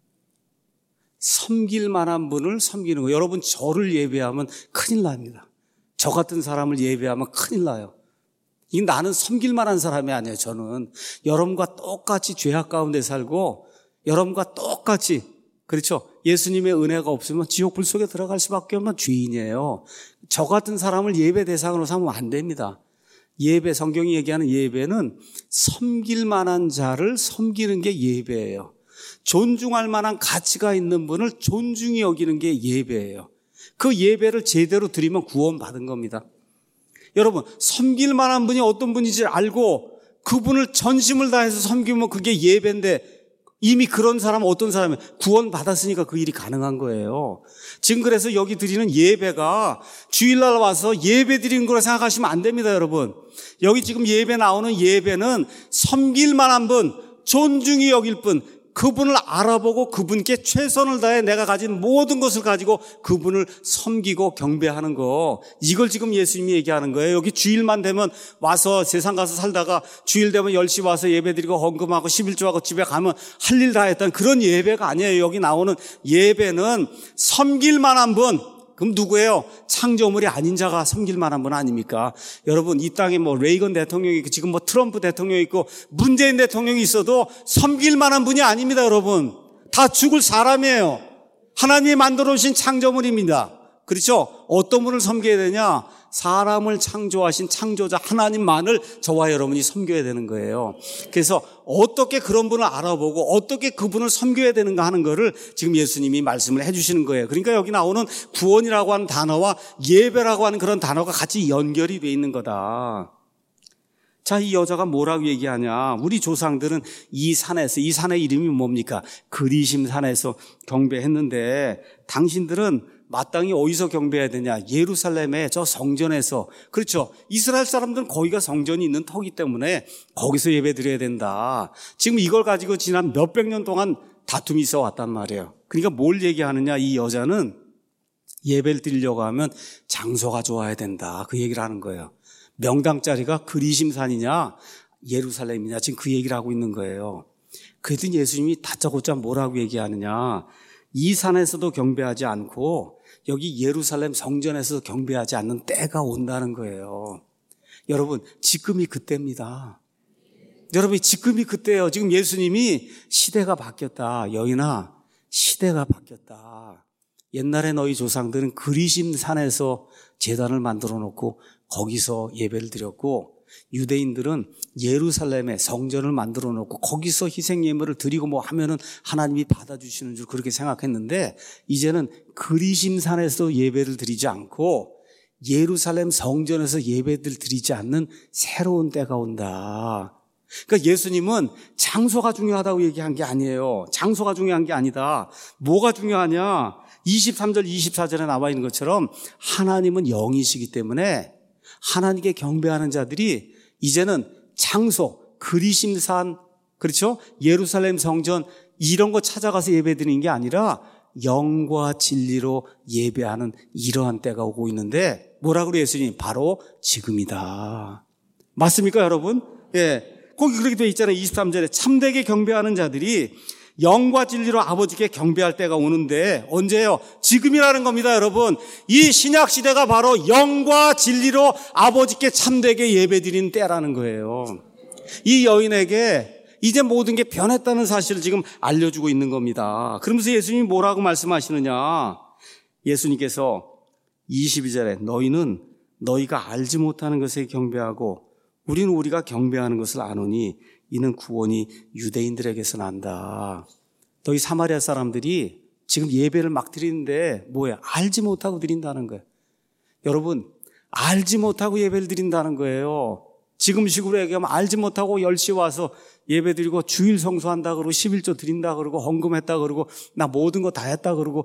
섬길 만한 분을 섬기는 거예요. 여러분, 저를 예배하면 큰일 납니다. 저 같은 사람을 예배하면 큰일 나요. 이 나는 섬길 만한 사람이 아니에요. 저는 여러분과 똑같이 죄악 가운데 살고 여러분과 똑같이, 그렇죠? 예수님의 은혜가 없으면 지옥 불 속에 들어갈 수밖에 없는 죄인이에요. 저 같은 사람을 예배 대상으로 삼으면 안 됩니다. 예배, 성경이 얘기하는 예배는 섬길 만한 자를 섬기는 게 예배예요. 존중할 만한 가치가 있는 분을 존중히 여기는 게 예배예요. 그 예배를 제대로 드리면 구원받은 겁니다. 여러분, 섬길 만한 분이 어떤 분인지 알고 그분을 전심을 다해서 섬기면 그게 예배인데, 이미 그런 사람은 어떤 사람이에요? 구원받았으니까 그 일이 가능한 거예요. 지금 그래서 여기 드리는 예배가 주일날 와서 예배 드리는 거라 생각하시면 안 됩니다, 여러분. 여기 지금 예배 나오는 예배는 섬길 만한 분, 존중히 여길 분, 그분을 알아보고 그분께 최선을 다해 내가 가진 모든 것을 가지고 그분을 섬기고 경배하는 거, 이걸 지금 예수님이 얘기하는 거예요. 여기 주일만 되면 와서 세상 가서 살다가 주일 되면 10시 와서 예배드리고 헌금하고 11조하고 집에 가면 할 일 다 했던 그런 예배가 아니에요. 여기 나오는 예배는 섬길 만한 분, 그럼 누구예요? 창조물이 아닌 자가 섬길 만한 분 아닙니까? 여러분, 이 땅에 뭐 레이건 대통령이 있고 지금 뭐 트럼프 대통령이 있고 문재인 대통령이 있어도 섬길 만한 분이 아닙니다, 여러분. 다 죽을 사람이에요. 하나님이 만들어 오신 창조물입니다. 그렇죠? 어떤 분을 섬겨야 되냐? 사람을 창조하신 창조자 하나님만을 저와 여러분이 섬겨야 되는 거예요. 그래서 어떻게 그런 분을 알아보고 어떻게 그분을 섬겨야 되는가 하는 거를 지금 예수님이 말씀을 해주시는 거예요. 그러니까 여기 나오는 구원이라고 하는 단어와 예배라고 하는 그런 단어가 같이 연결이 돼 있는 거다. 자, 이 여자가 뭐라고 얘기하냐? 우리 조상들은 이 산에서, 이 산의 이름이 뭡니까? 그리심 산에서 경배했는데 당신들은 마땅히 어디서 경배해야 되냐? 예루살렘의 저 성전에서. 그렇죠? 이스라엘 사람들은 거기가 성전이 있는 터기 때문에 거기서 예배 드려야 된다. 지금 이걸 가지고 지난 몇백 년 동안 다툼이 있어 왔단 말이에요. 그러니까 뭘 얘기하느냐? 이 여자는 예배를 드리려고 하면 장소가 좋아야 된다, 그 얘기를 하는 거예요. 명당 자리가 그리심산이냐 예루살렘이냐, 지금 그 얘기를 하고 있는 거예요. 그랬더니 예수님이 다짜고짜 뭐라고 얘기하느냐? 이 산에서도 경배하지 않고 여기 예루살렘 성전에서 경배하지 않는 때가 온다는 거예요. 여러분, 지금이 그때입니다. 여러분, 지금이 그때예요. 지금 예수님이 시대가 바뀌었다. 여인아, 시대가 바뀌었다. 옛날에 너희 조상들은 그리심 산에서 제단을 만들어 놓고 거기서 예배를 드렸고, 유대인들은 예루살렘에 성전을 만들어 놓고 거기서 희생 예물을 드리고 뭐 하면은 하나님이 받아주시는 줄 그렇게 생각했는데, 이제는 그리심 산에서 예배를 드리지 않고 예루살렘 성전에서 예배를 드리지 않는 새로운 때가 온다. 그러니까 예수님은 장소가 중요하다고 얘기한 게 아니에요. 장소가 중요한 게 아니다. 뭐가 중요하냐? 23절 24절에 나와 있는 것처럼 하나님은 영이시기 때문에 하나님께 경배하는 자들이 이제는 장소, 그리심산, 그렇죠? 예루살렘 성전 이런 거 찾아가서 예배드리는 게 아니라 영과 진리로 예배하는 이러한 때가 오고 있는데, 뭐라고 그래요 예수님? 바로 지금이다. 맞습니까 여러분? 예, 거기 그렇게 돼 있잖아요. 23절에 참되게 경배하는 자들이 영과 진리로 아버지께 경배할 때가 오는데, 언제요? 지금이라는 겁니다 여러분. 이 신약 시대가 바로 영과 진리로 아버지께 참되게 예배드리는 때라는 거예요. 이 여인에게 이제 모든 게 변했다는 사실을 지금 알려주고 있는 겁니다. 그러면서 예수님이 뭐라고 말씀하시느냐? 예수님께서 22절에 너희는 너희가 알지 못하는 것에 경배하고 우리는 우리가 경배하는 것을 아노니 이는 구원이 유대인들에게서 난다. 너희 사마리아 사람들이 지금 예배를 막 드리는데 뭐예요? 알지 못하고 드린다는 거예요. 여러분, 알지 못하고 예배를 드린다는 거예요. 지금식으로 얘기하면 알지 못하고 10시 와서 예배 드리고 주일 성수한다 그러고 11조 드린다 그러고 헌금했다 그러고 나 모든 거 다 했다 그러고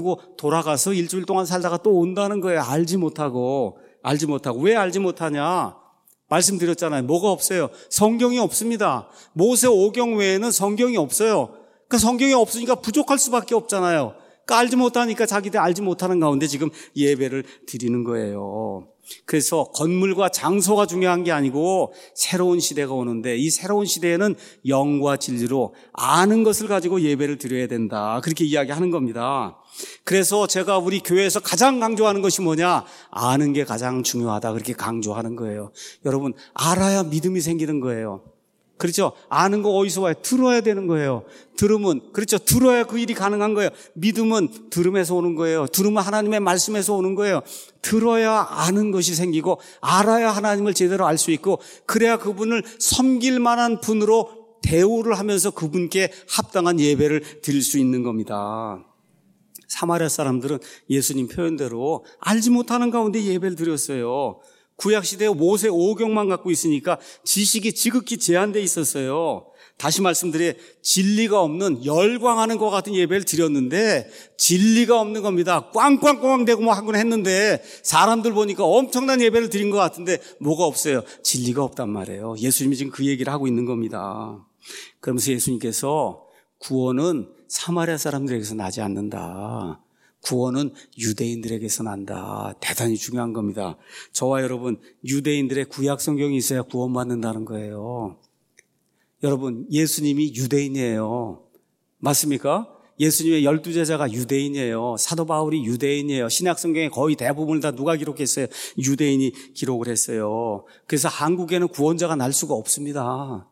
돌아가서 일주일 동안 살다가 또 온다는 거예요. 알지 못하고. 왜 알지 못하냐? 말씀드렸잖아요. 뭐가 없어요? 성경이 없습니다. 모세 오경 외에는 성경이 없어요. 그 성경이 없으니까 부족할 수밖에 없잖아요. 그러니까 알지 못하니까 자기들 알지 못하는 가운데 지금 예배를 드리는 거예요. 그래서 건물과 장소가 중요한 게 아니고 새로운 시대가 오는데, 이 새로운 시대에는 영과 진리로 아는 것을 가지고 예배를 드려야 된다. 그렇게 이야기하는 겁니다. 그래서 제가 우리 교회에서 가장 강조하는 것이 뭐냐? 아는 게 가장 중요하다. 그렇게 강조하는 거예요. 여러분, 알아야 믿음이 생기는 거예요. 그렇죠? 아는 거 어디서 와요? 들어야 되는 거예요. 들으면, 그렇죠? 들어야 그 일이 가능한 거예요. 믿음은 들음에서 오는 거예요. 들으면 하나님의 말씀에서 오는 거예요. 들어야 아는 것이 생기고, 알아야 하나님을 제대로 알 수 있고, 그래야 그분을 섬길 만한 분으로 대우를 하면서 그분께 합당한 예배를 드릴 수 있는 겁니다. 사마리아 사람들은 예수님 표현대로 알지 못하는 가운데 예배를 드렸어요. 구약시대에 모세 오경만 갖고 있으니까 지식이 지극히 제한되어 있었어요. 다시 말씀드려, 진리가 없는 열광하는 것 같은 예배를 드렸는데 진리가 없는 겁니다. 꽝꽝꽝대고 뭐 하곤 했는데 사람들 보니까 엄청난 예배를 드린 것 같은데 뭐가 없어요? 진리가 없단 말이에요. 예수님이 지금 그 얘기를 하고 있는 겁니다. 그러면서 예수님께서 구원은 사마리아 사람들에게서 나지 않는다. 구원은 유대인들에게서 난다. 대단히 중요한 겁니다. 저와 여러분, 유대인들의 구약 성경이 있어야 구원받는다는 거예요. 여러분, 예수님이 유대인이에요. 맞습니까? 예수님의 12제자가 유대인이에요. 사도 바울이 유대인이에요. 신약 성경의 거의 대부분을 다 누가 기록했어요? 유대인이 기록을 했어요. 그래서 한국에는 구원자가 날 수가 없습니다.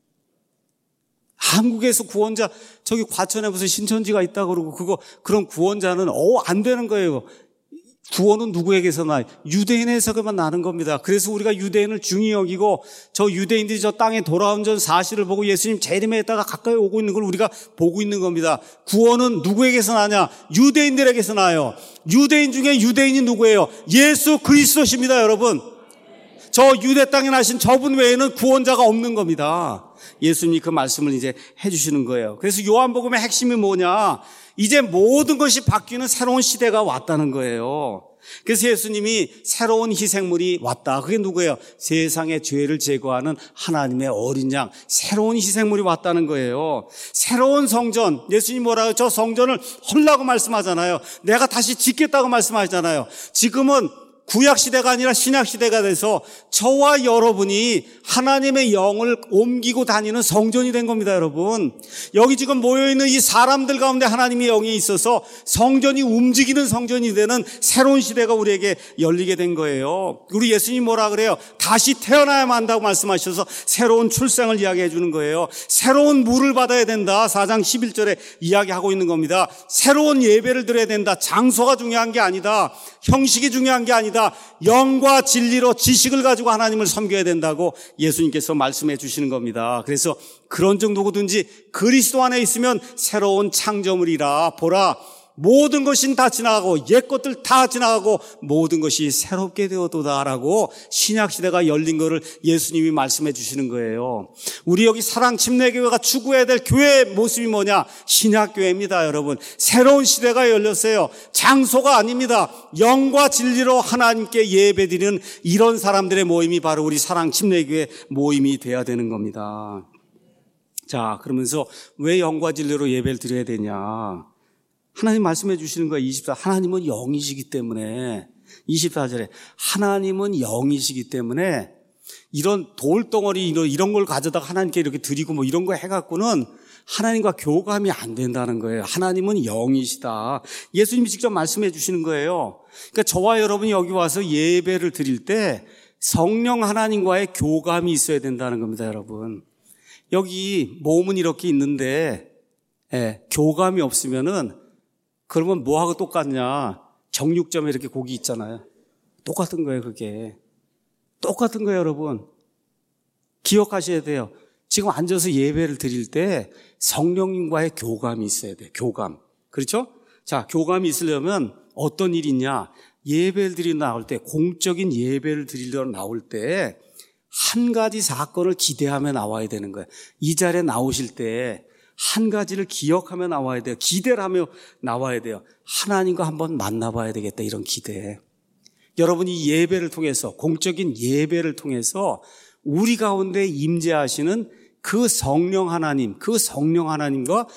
한국에서 구원자, 저기 과천에 무슨 신천지가 있다 그러고 그런 구원자는 안 되는 거예요. 구원은 누구에게서 나요? 유대인에서만 나는 겁니다. 그래서 우리가 유대인을 중히 여기고 저 유대인들이 저 땅에 돌아온 전 사실을 보고 예수님 재림에다가 가까이 오고 있는 걸 우리가 보고 있는 겁니다. 구원은 누구에게서 나냐? 유대인들에게서 나요. 유대인 중에 유대인이 누구예요? 예수 그리스도십니다, 여러분. 저 유대 땅에 나신 저분 외에는 구원자가 없는 겁니다. 예수님이 그 말씀을 이제 해주시는 거예요. 그래서 요한복음의 핵심이 뭐냐? 이제 모든 것이 바뀌는 새로운 시대가 왔다는 거예요. 그래서 예수님이 새로운 희생물이 왔다. 그게 누구예요? 세상의 죄를 제거하는 하나님의 어린 양, 새로운 희생물이 왔다는 거예요. 새로운 성전, 예수님 뭐라고? 저 성전을 헐라고 말씀하잖아요. 내가 다시 짓겠다고 말씀하잖아요. 지금은 구약시대가 아니라 신약시대가 돼서 저와 여러분이 하나님의 영을 옮기고 다니는 성전이 된 겁니다, 여러분. 여기 지금 모여있는 이 사람들 가운데 하나님의 영이 있어서 성전이 움직이는 성전이 되는 새로운 시대가 우리에게 열리게 된 거예요. 우리 예수님이 뭐라 그래요? 다시 태어나야만 한다고 말씀하셔서 새로운 출생을 이야기해 주는 거예요. 새로운 물을 받아야 된다. 4장 11절에 이야기하고 있는 겁니다. 새로운 예배를 드려야 된다. 장소가 중요한 게 아니다. 형식이 중요한 게 아니다. 영과 진리로 지식을 가지고 하나님을 섬겨야 된다고 예수님께서 말씀해 주시는 겁니다. 그래서 그런 정도든지 그리스도 안에 있으면 새로운 창조물이라. 보라, 모든 것이 다 지나가고 옛 것들 다 지나가고 모든 것이 새롭게 되어도다라고 신약시대가 열린 것을 예수님이 말씀해 주시는 거예요. 우리 여기 사랑침례교회가 추구해야 될 교회의 모습이 뭐냐? 신약교회입니다, 여러분. 새로운 시대가 열렸어요. 장소가 아닙니다. 영과 진리로 하나님께 예배드리는 이런 사람들의 모임이 바로 우리 사랑침례교회 모임이 돼야 되는 겁니다. 자, 그러면서 왜 영과 진리로 예배를 드려야 되냐? 하나님 말씀해 주시는 거예요. 24. 하나님은 영이시기 때문에 24절에 하나님은 영이시기 때문에 이런 돌덩어리 이런 걸 가져다가 하나님께 이렇게 드리고 뭐 이런 거 해갖고는 하나님과 교감이 안 된다는 거예요. 하나님은 영이시다. 예수님이 직접 말씀해 주시는 거예요. 그러니까 저와 여러분이 여기 와서 예배를 드릴 때 성령 하나님과의 교감이 있어야 된다는 겁니다, 여러분. 여기 몸은 이렇게 있는데 교감이 없으면은 그러면 뭐하고 똑같냐? 정육점에 이렇게 고기 있잖아요. 똑같은 거예요, 그게. 똑같은 거예요, 여러분. 기억하셔야 돼요. 지금 앉아서 예배를 드릴 때 성령님과의 교감이 있어야 돼요. 교감. 그렇죠? 자, 교감이 있으려면 어떤 일이 있냐? 예배를 드리러 나올 때, 공적인 예배를 드리러 나올 때 한 가지 사건을 기대하며 나와야 되는 거예요. 이 자리에 나오실 때 한 가지를 기억하며 나와야 돼요. 기대를 하며 나와야 돼요. 하나님과 한번 만나봐야 되겠다, 이런 기대. 여러분이 예배를 통해서, 공적인 예배를 통해서 우리 가운데 임재하시는 그 성령 하나님과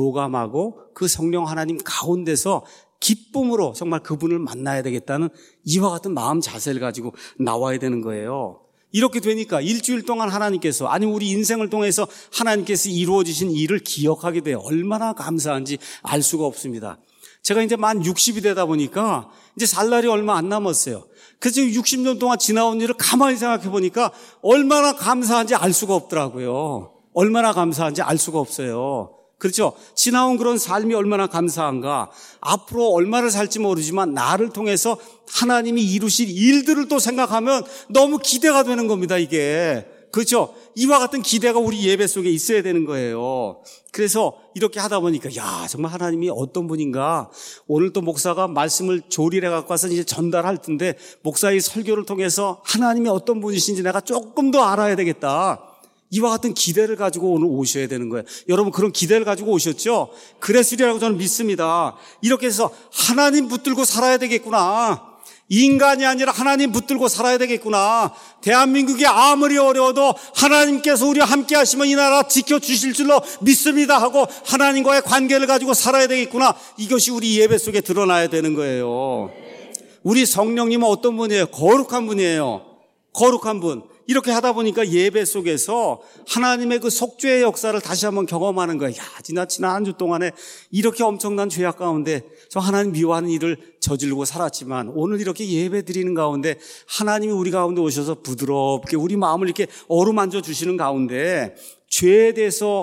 교감하고 그 성령 하나님 가운데서 기쁨으로 정말 그분을 만나야 되겠다는 이와 같은 마음 자세를 가지고 나와야 되는 거예요. 이렇게 되니까 일주일 동안 하나님께서, 아니 우리 인생을 통해서 하나님께서 이루어지신 일을 기억하게 돼요. 얼마나 감사한지 알 수가 없습니다. 제가 이제 만 60이 되다 보니까 이제 살 날이 얼마 안 남았어요. 그래서 60년 동안 지나온 일을 가만히 생각해 보니까 얼마나 감사한지 알 수가 없더라고요. 얼마나 감사한지 알 수가 없어요. 그렇죠? 지나온 그런 삶이 얼마나 감사한가. 앞으로 얼마를 살지 모르지만 나를 통해서 하나님이 이루실 일들을 또 생각하면 너무 기대가 되는 겁니다, 이게. 그렇죠? 이와 같은 기대가 우리 예배 속에 있어야 되는 거예요. 그래서 이렇게 하다 보니까 야, 정말 하나님이 어떤 분인가. 오늘 또 목사가 말씀을 조리해 갖고 와서 이제 전달할 텐데 목사의 설교를 통해서 하나님이 어떤 분이신지 내가 조금 더 알아야 되겠다. 이와 같은 기대를 가지고 오늘 오셔야 되는 거예요. 여러분 그런 기대를 가지고 오셨죠? 그랬으리라고 저는 믿습니다. 이렇게 해서 하나님 붙들고 살아야 되겠구나. 인간이 아니라 하나님 붙들고 살아야 되겠구나. 대한민국이 아무리 어려워도 하나님께서 우리와 함께 하시면 이 나라 지켜주실 줄로 믿습니다 하고 하나님과의 관계를 가지고 살아야 되겠구나. 이것이 우리 예배 속에 드러나야 되는 거예요. 우리 성령님은 어떤 분이에요? 거룩한 분이에요. 거룩한 분. 이렇게 하다 보니까 예배 속에서 하나님의 그 속죄의 역사를 다시 한번 경험하는 거예요. 야, 지난 한 주 동안에 이렇게 엄청난 죄악 가운데 저 하나님 미워하는 일을 저지르고 살았지만 오늘 이렇게 예배 드리는 가운데 하나님이 우리 가운데 오셔서 부드럽게 우리 마음을 이렇게 어루만져 주시는 가운데 죄에 대해서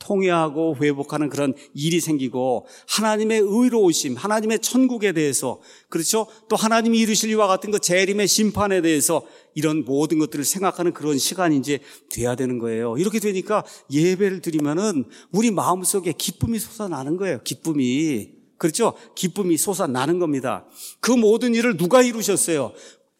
통회하고 회복하는 그런 일이 생기고 하나님의 의로우심, 하나님의 천국에 대해서, 그렇죠? 또 하나님이 이루실 이와 같은 그 재림의 심판에 대해서 이런 모든 것들을 생각하는 그런 시간이 이제 돼야 되는 거예요. 이렇게 되니까 예배를 드리면은 우리 마음속에 기쁨이 솟아나는 거예요. 기쁨이. 그렇죠? 기쁨이 솟아나는 겁니다. 그 모든 일을 누가 이루셨어요?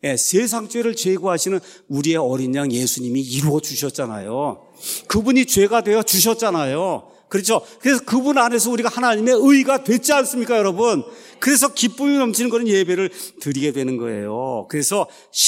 세상 죄를 제거하시는 우리의 어린 양 예수님이 이루어 주셨잖아요. 그분이 죄가 되어 주셨잖아요. 그렇죠? 그래서 그분 안에서 우리가 하나님의 의가 됐지 않습니까, 여러분? 그래서 기쁨이 넘치는 그런 예배를 드리게 되는 거예요. 그래서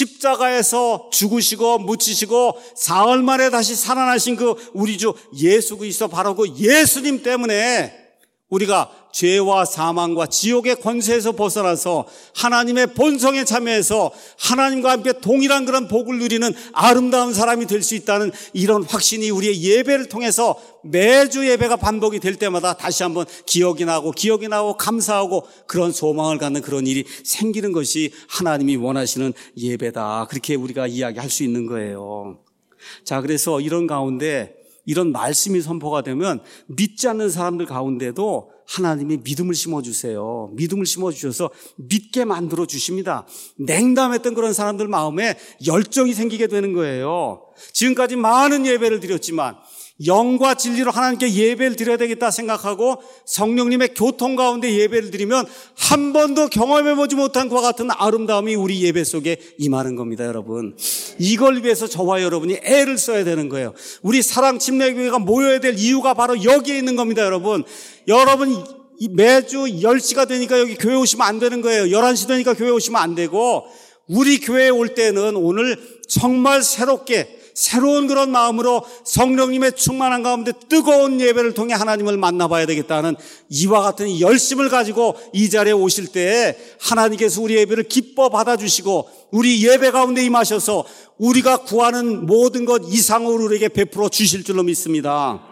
십자가에서 죽으시고 묻히시고 사흘 만에 다시 살아나신 그 우리 주 예수 그리스도 바로 그 예수님 때문에 우리가 죄와 사망과 지옥의 권세에서 벗어나서 하나님의 본성에 참여해서 하나님과 함께 동일한 그런 복을 누리는 아름다운 사람이 될 수 있다는 이런 확신이 우리의 예배를 통해서 매주 예배가 반복이 될 때마다 다시 한번 기억이 나고 감사하고 그런 소망을 갖는 그런 일이 생기는 것이 하나님이 원하시는 예배다. 그렇게 우리가 이야기할 수 있는 거예요. 자, 그래서 이런 가운데 이런 말씀이 선포가 되면 믿지 않는 사람들 가운데도 하나님이 믿음을 심어주세요. 믿음을 심어주셔서 믿게 만들어 주십니다. 냉담했던 그런 사람들 마음에 열정이 생기게 되는 거예요. 지금까지 많은 예배를 드렸지만 영과 진리로 하나님께 예배를 드려야 되겠다 생각하고 성령님의 교통 가운데 예배를 드리면 한 번도 경험해보지 못한 그와 같은 아름다움이 우리 예배 속에 임하는 겁니다, 여러분. 이걸 위해서 저와 여러분이 애를 써야 되는 거예요. 우리 사랑 침례교회가 모여야 될 이유가 바로 여기에 있는 겁니다, 여러분. 여러분 매주 10시가 되니까 여기 교회 오시면 안 되는 거예요. 11시 되니까 교회 오시면 안 되고, 우리 교회에 올 때는 오늘 정말 새로운 그런 마음으로 성령님의 충만한 가운데 뜨거운 예배를 통해 하나님을 만나봐야 되겠다는 이와 같은 열심을 가지고 이 자리에 오실 때 하나님께서 우리 예배를 기뻐 받아주시고 우리 예배 가운데 임하셔서 우리가 구하는 모든 것 이상으로 우리에게 베풀어 주실 줄로 믿습니다.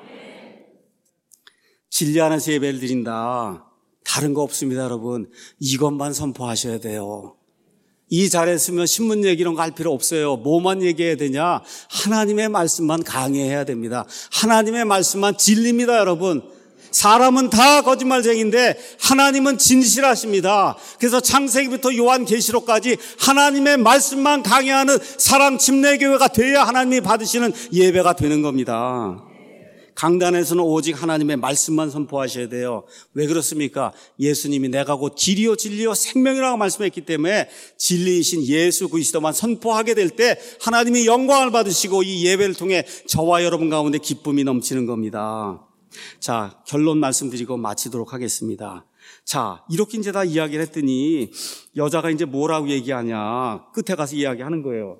진리 안에서 예배를 드린다. 다른 거 없습니다, 여러분. 이것만 선포하셔야 돼요. 이 자리에 있으면 신문 얘기 이런 거 할 필요 없어요. 뭐만 얘기해야 되냐? 하나님의 말씀만 강해해야 됩니다. 하나님의 말씀만 진리입니다, 여러분. 사람은 다 거짓말쟁이인데 하나님은 진실하십니다. 그래서 창세기부터 요한계시록까지 하나님의 말씀만 강해하는 사랑 침례교회가 돼야 하나님이 받으시는 예배가 되는 겁니다. 강단에서는 오직 하나님의 말씀만 선포하셔야 돼요. 왜 그렇습니까? 예수님이 내가 곧 길이요 진리요 생명이라고 말씀했기 때문에 진리이신 예수 그리스도만 선포하게 될 때 하나님이 영광을 받으시고 이 예배를 통해 저와 여러분 가운데 기쁨이 넘치는 겁니다. 자, 결론 말씀드리고 마치도록 하겠습니다. 자, 이렇게 이제 다 이야기를 했더니 여자가 이제 뭐라고 얘기하냐? 끝에 가서 이야기하는 거예요.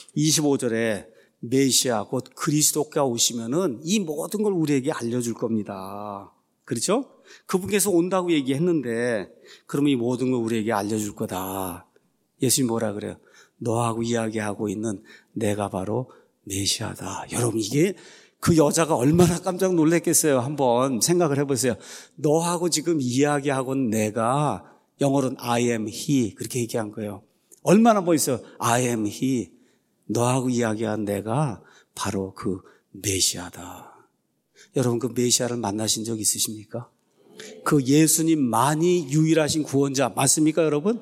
25절에 메시아 곧 그리스도가 오시면은 이 모든 걸 우리에게 알려줄 겁니다. 그렇죠? 그분께서 온다고 얘기했는데 그러면 이 모든 걸 우리에게 알려줄 거다. 예수님 뭐라 그래요? 너하고 이야기하고 있는 내가 바로 메시아다. 여러분, 이게 그 여자가 얼마나 깜짝 놀랐겠어요. 한번 생각을 해보세요. 너하고 지금 이야기하고 내가, 영어로는 I am he 그렇게 얘기한 거예요. 얼마나 멋있어요. I am he. 너하고 이야기한 내가 바로 그 메시아다. 여러분, 그 메시아를 만나신 적 있으십니까? 그 예수님만이 유일하신 구원자 맞습니까, 여러분?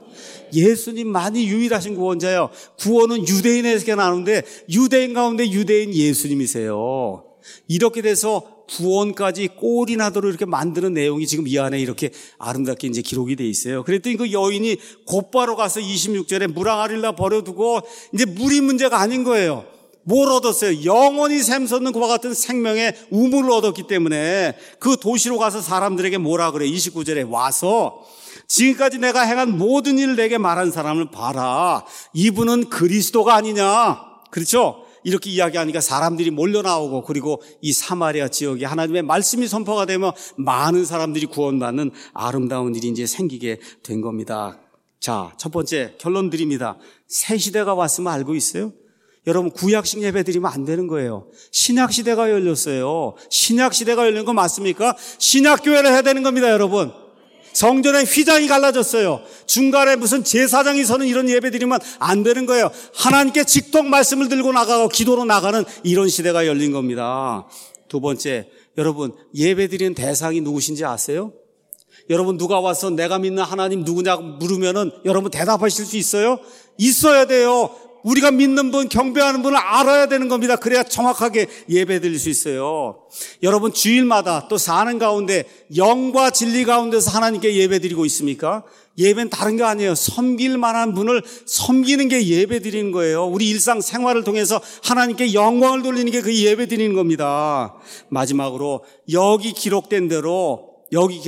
예수님만이 유일하신 구원자예요. 구원은 유대인에게 나오는데 유대인 가운데 유대인 예수님이세요. 이렇게 돼서 구원까지 꼴이 나도록 이렇게 만드는 내용이 지금 이 안에 이렇게 아름답게 이제 기록이 돼 있어요. 그랬더니 그 여인이 곧바로 가서 26절에 물항아리를 버려두고 이제 물이 문제가 아닌 거예요. 뭘 얻었어요? 영원히 샘솟는 그와 같은 생명의 우물을 얻었기 때문에 그 도시로 가서 사람들에게 뭐라 그래? 29절에 와서 지금까지 내가 행한 모든 일을 내게 말한 사람을 봐라. 이분은 그리스도가 아니냐? 그렇죠? 이렇게 이야기하니까 사람들이 몰려나오고, 그리고 이 사마리아 지역에 하나님의 말씀이 선포가 되면 많은 사람들이 구원받는 아름다운 일이 이제 생기게 된 겁니다. 자, 첫 번째 결론 드립니다. 새 시대가 왔으면 알고 있어요? 여러분, 구약식 예배 드리면 안 되는 거예요. 신약 시대가 열렸어요. 신약 시대가 열린 거 맞습니까? 신약 교회를 해야 되는 겁니다, 여러분. 성전에 휘장이 갈라졌어요. 중간에 무슨 제사장이 서는 이런 예배 드리면 안 되는 거예요. 하나님께 직통 말씀을 들고 나가고 기도로 나가는 이런 시대가 열린 겁니다. 두 번째, 여러분, 예배 드리는 대상이 누구신지 아세요? 여러분, 누가 와서 내가 믿는 하나님 누구냐고 물으면은 여러분 대답하실 수 있어요? 있어야 돼요. 우리가 믿는 분, 경배하는 분을 알아야 되는 겁니다. 그래야 정확하게 예배 드릴 수 있어요. 여러분, 주일마다 또 사는 가운데 영과 진리 가운데서 하나님께 예배 드리고 있습니까? 예배는 다른 게 아니에요. 섬길 만한 분을 섬기는 게 예배 드리는 거예요. 우리 일상 생활을 통해서 하나님께 영광을 돌리는 게 그 예배 드리는 겁니다. 마지막으로 여기 기록된 대로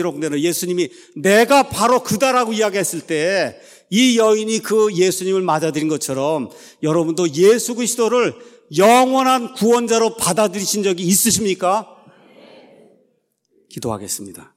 예수님이 내가 바로 그다라고 이야기했을 때 이 여인이 그 예수님을 맞아들인 것처럼 여러분도 예수 그리스도를 영원한 구원자로 받아들이신 적이 있으십니까? 기도하겠습니다.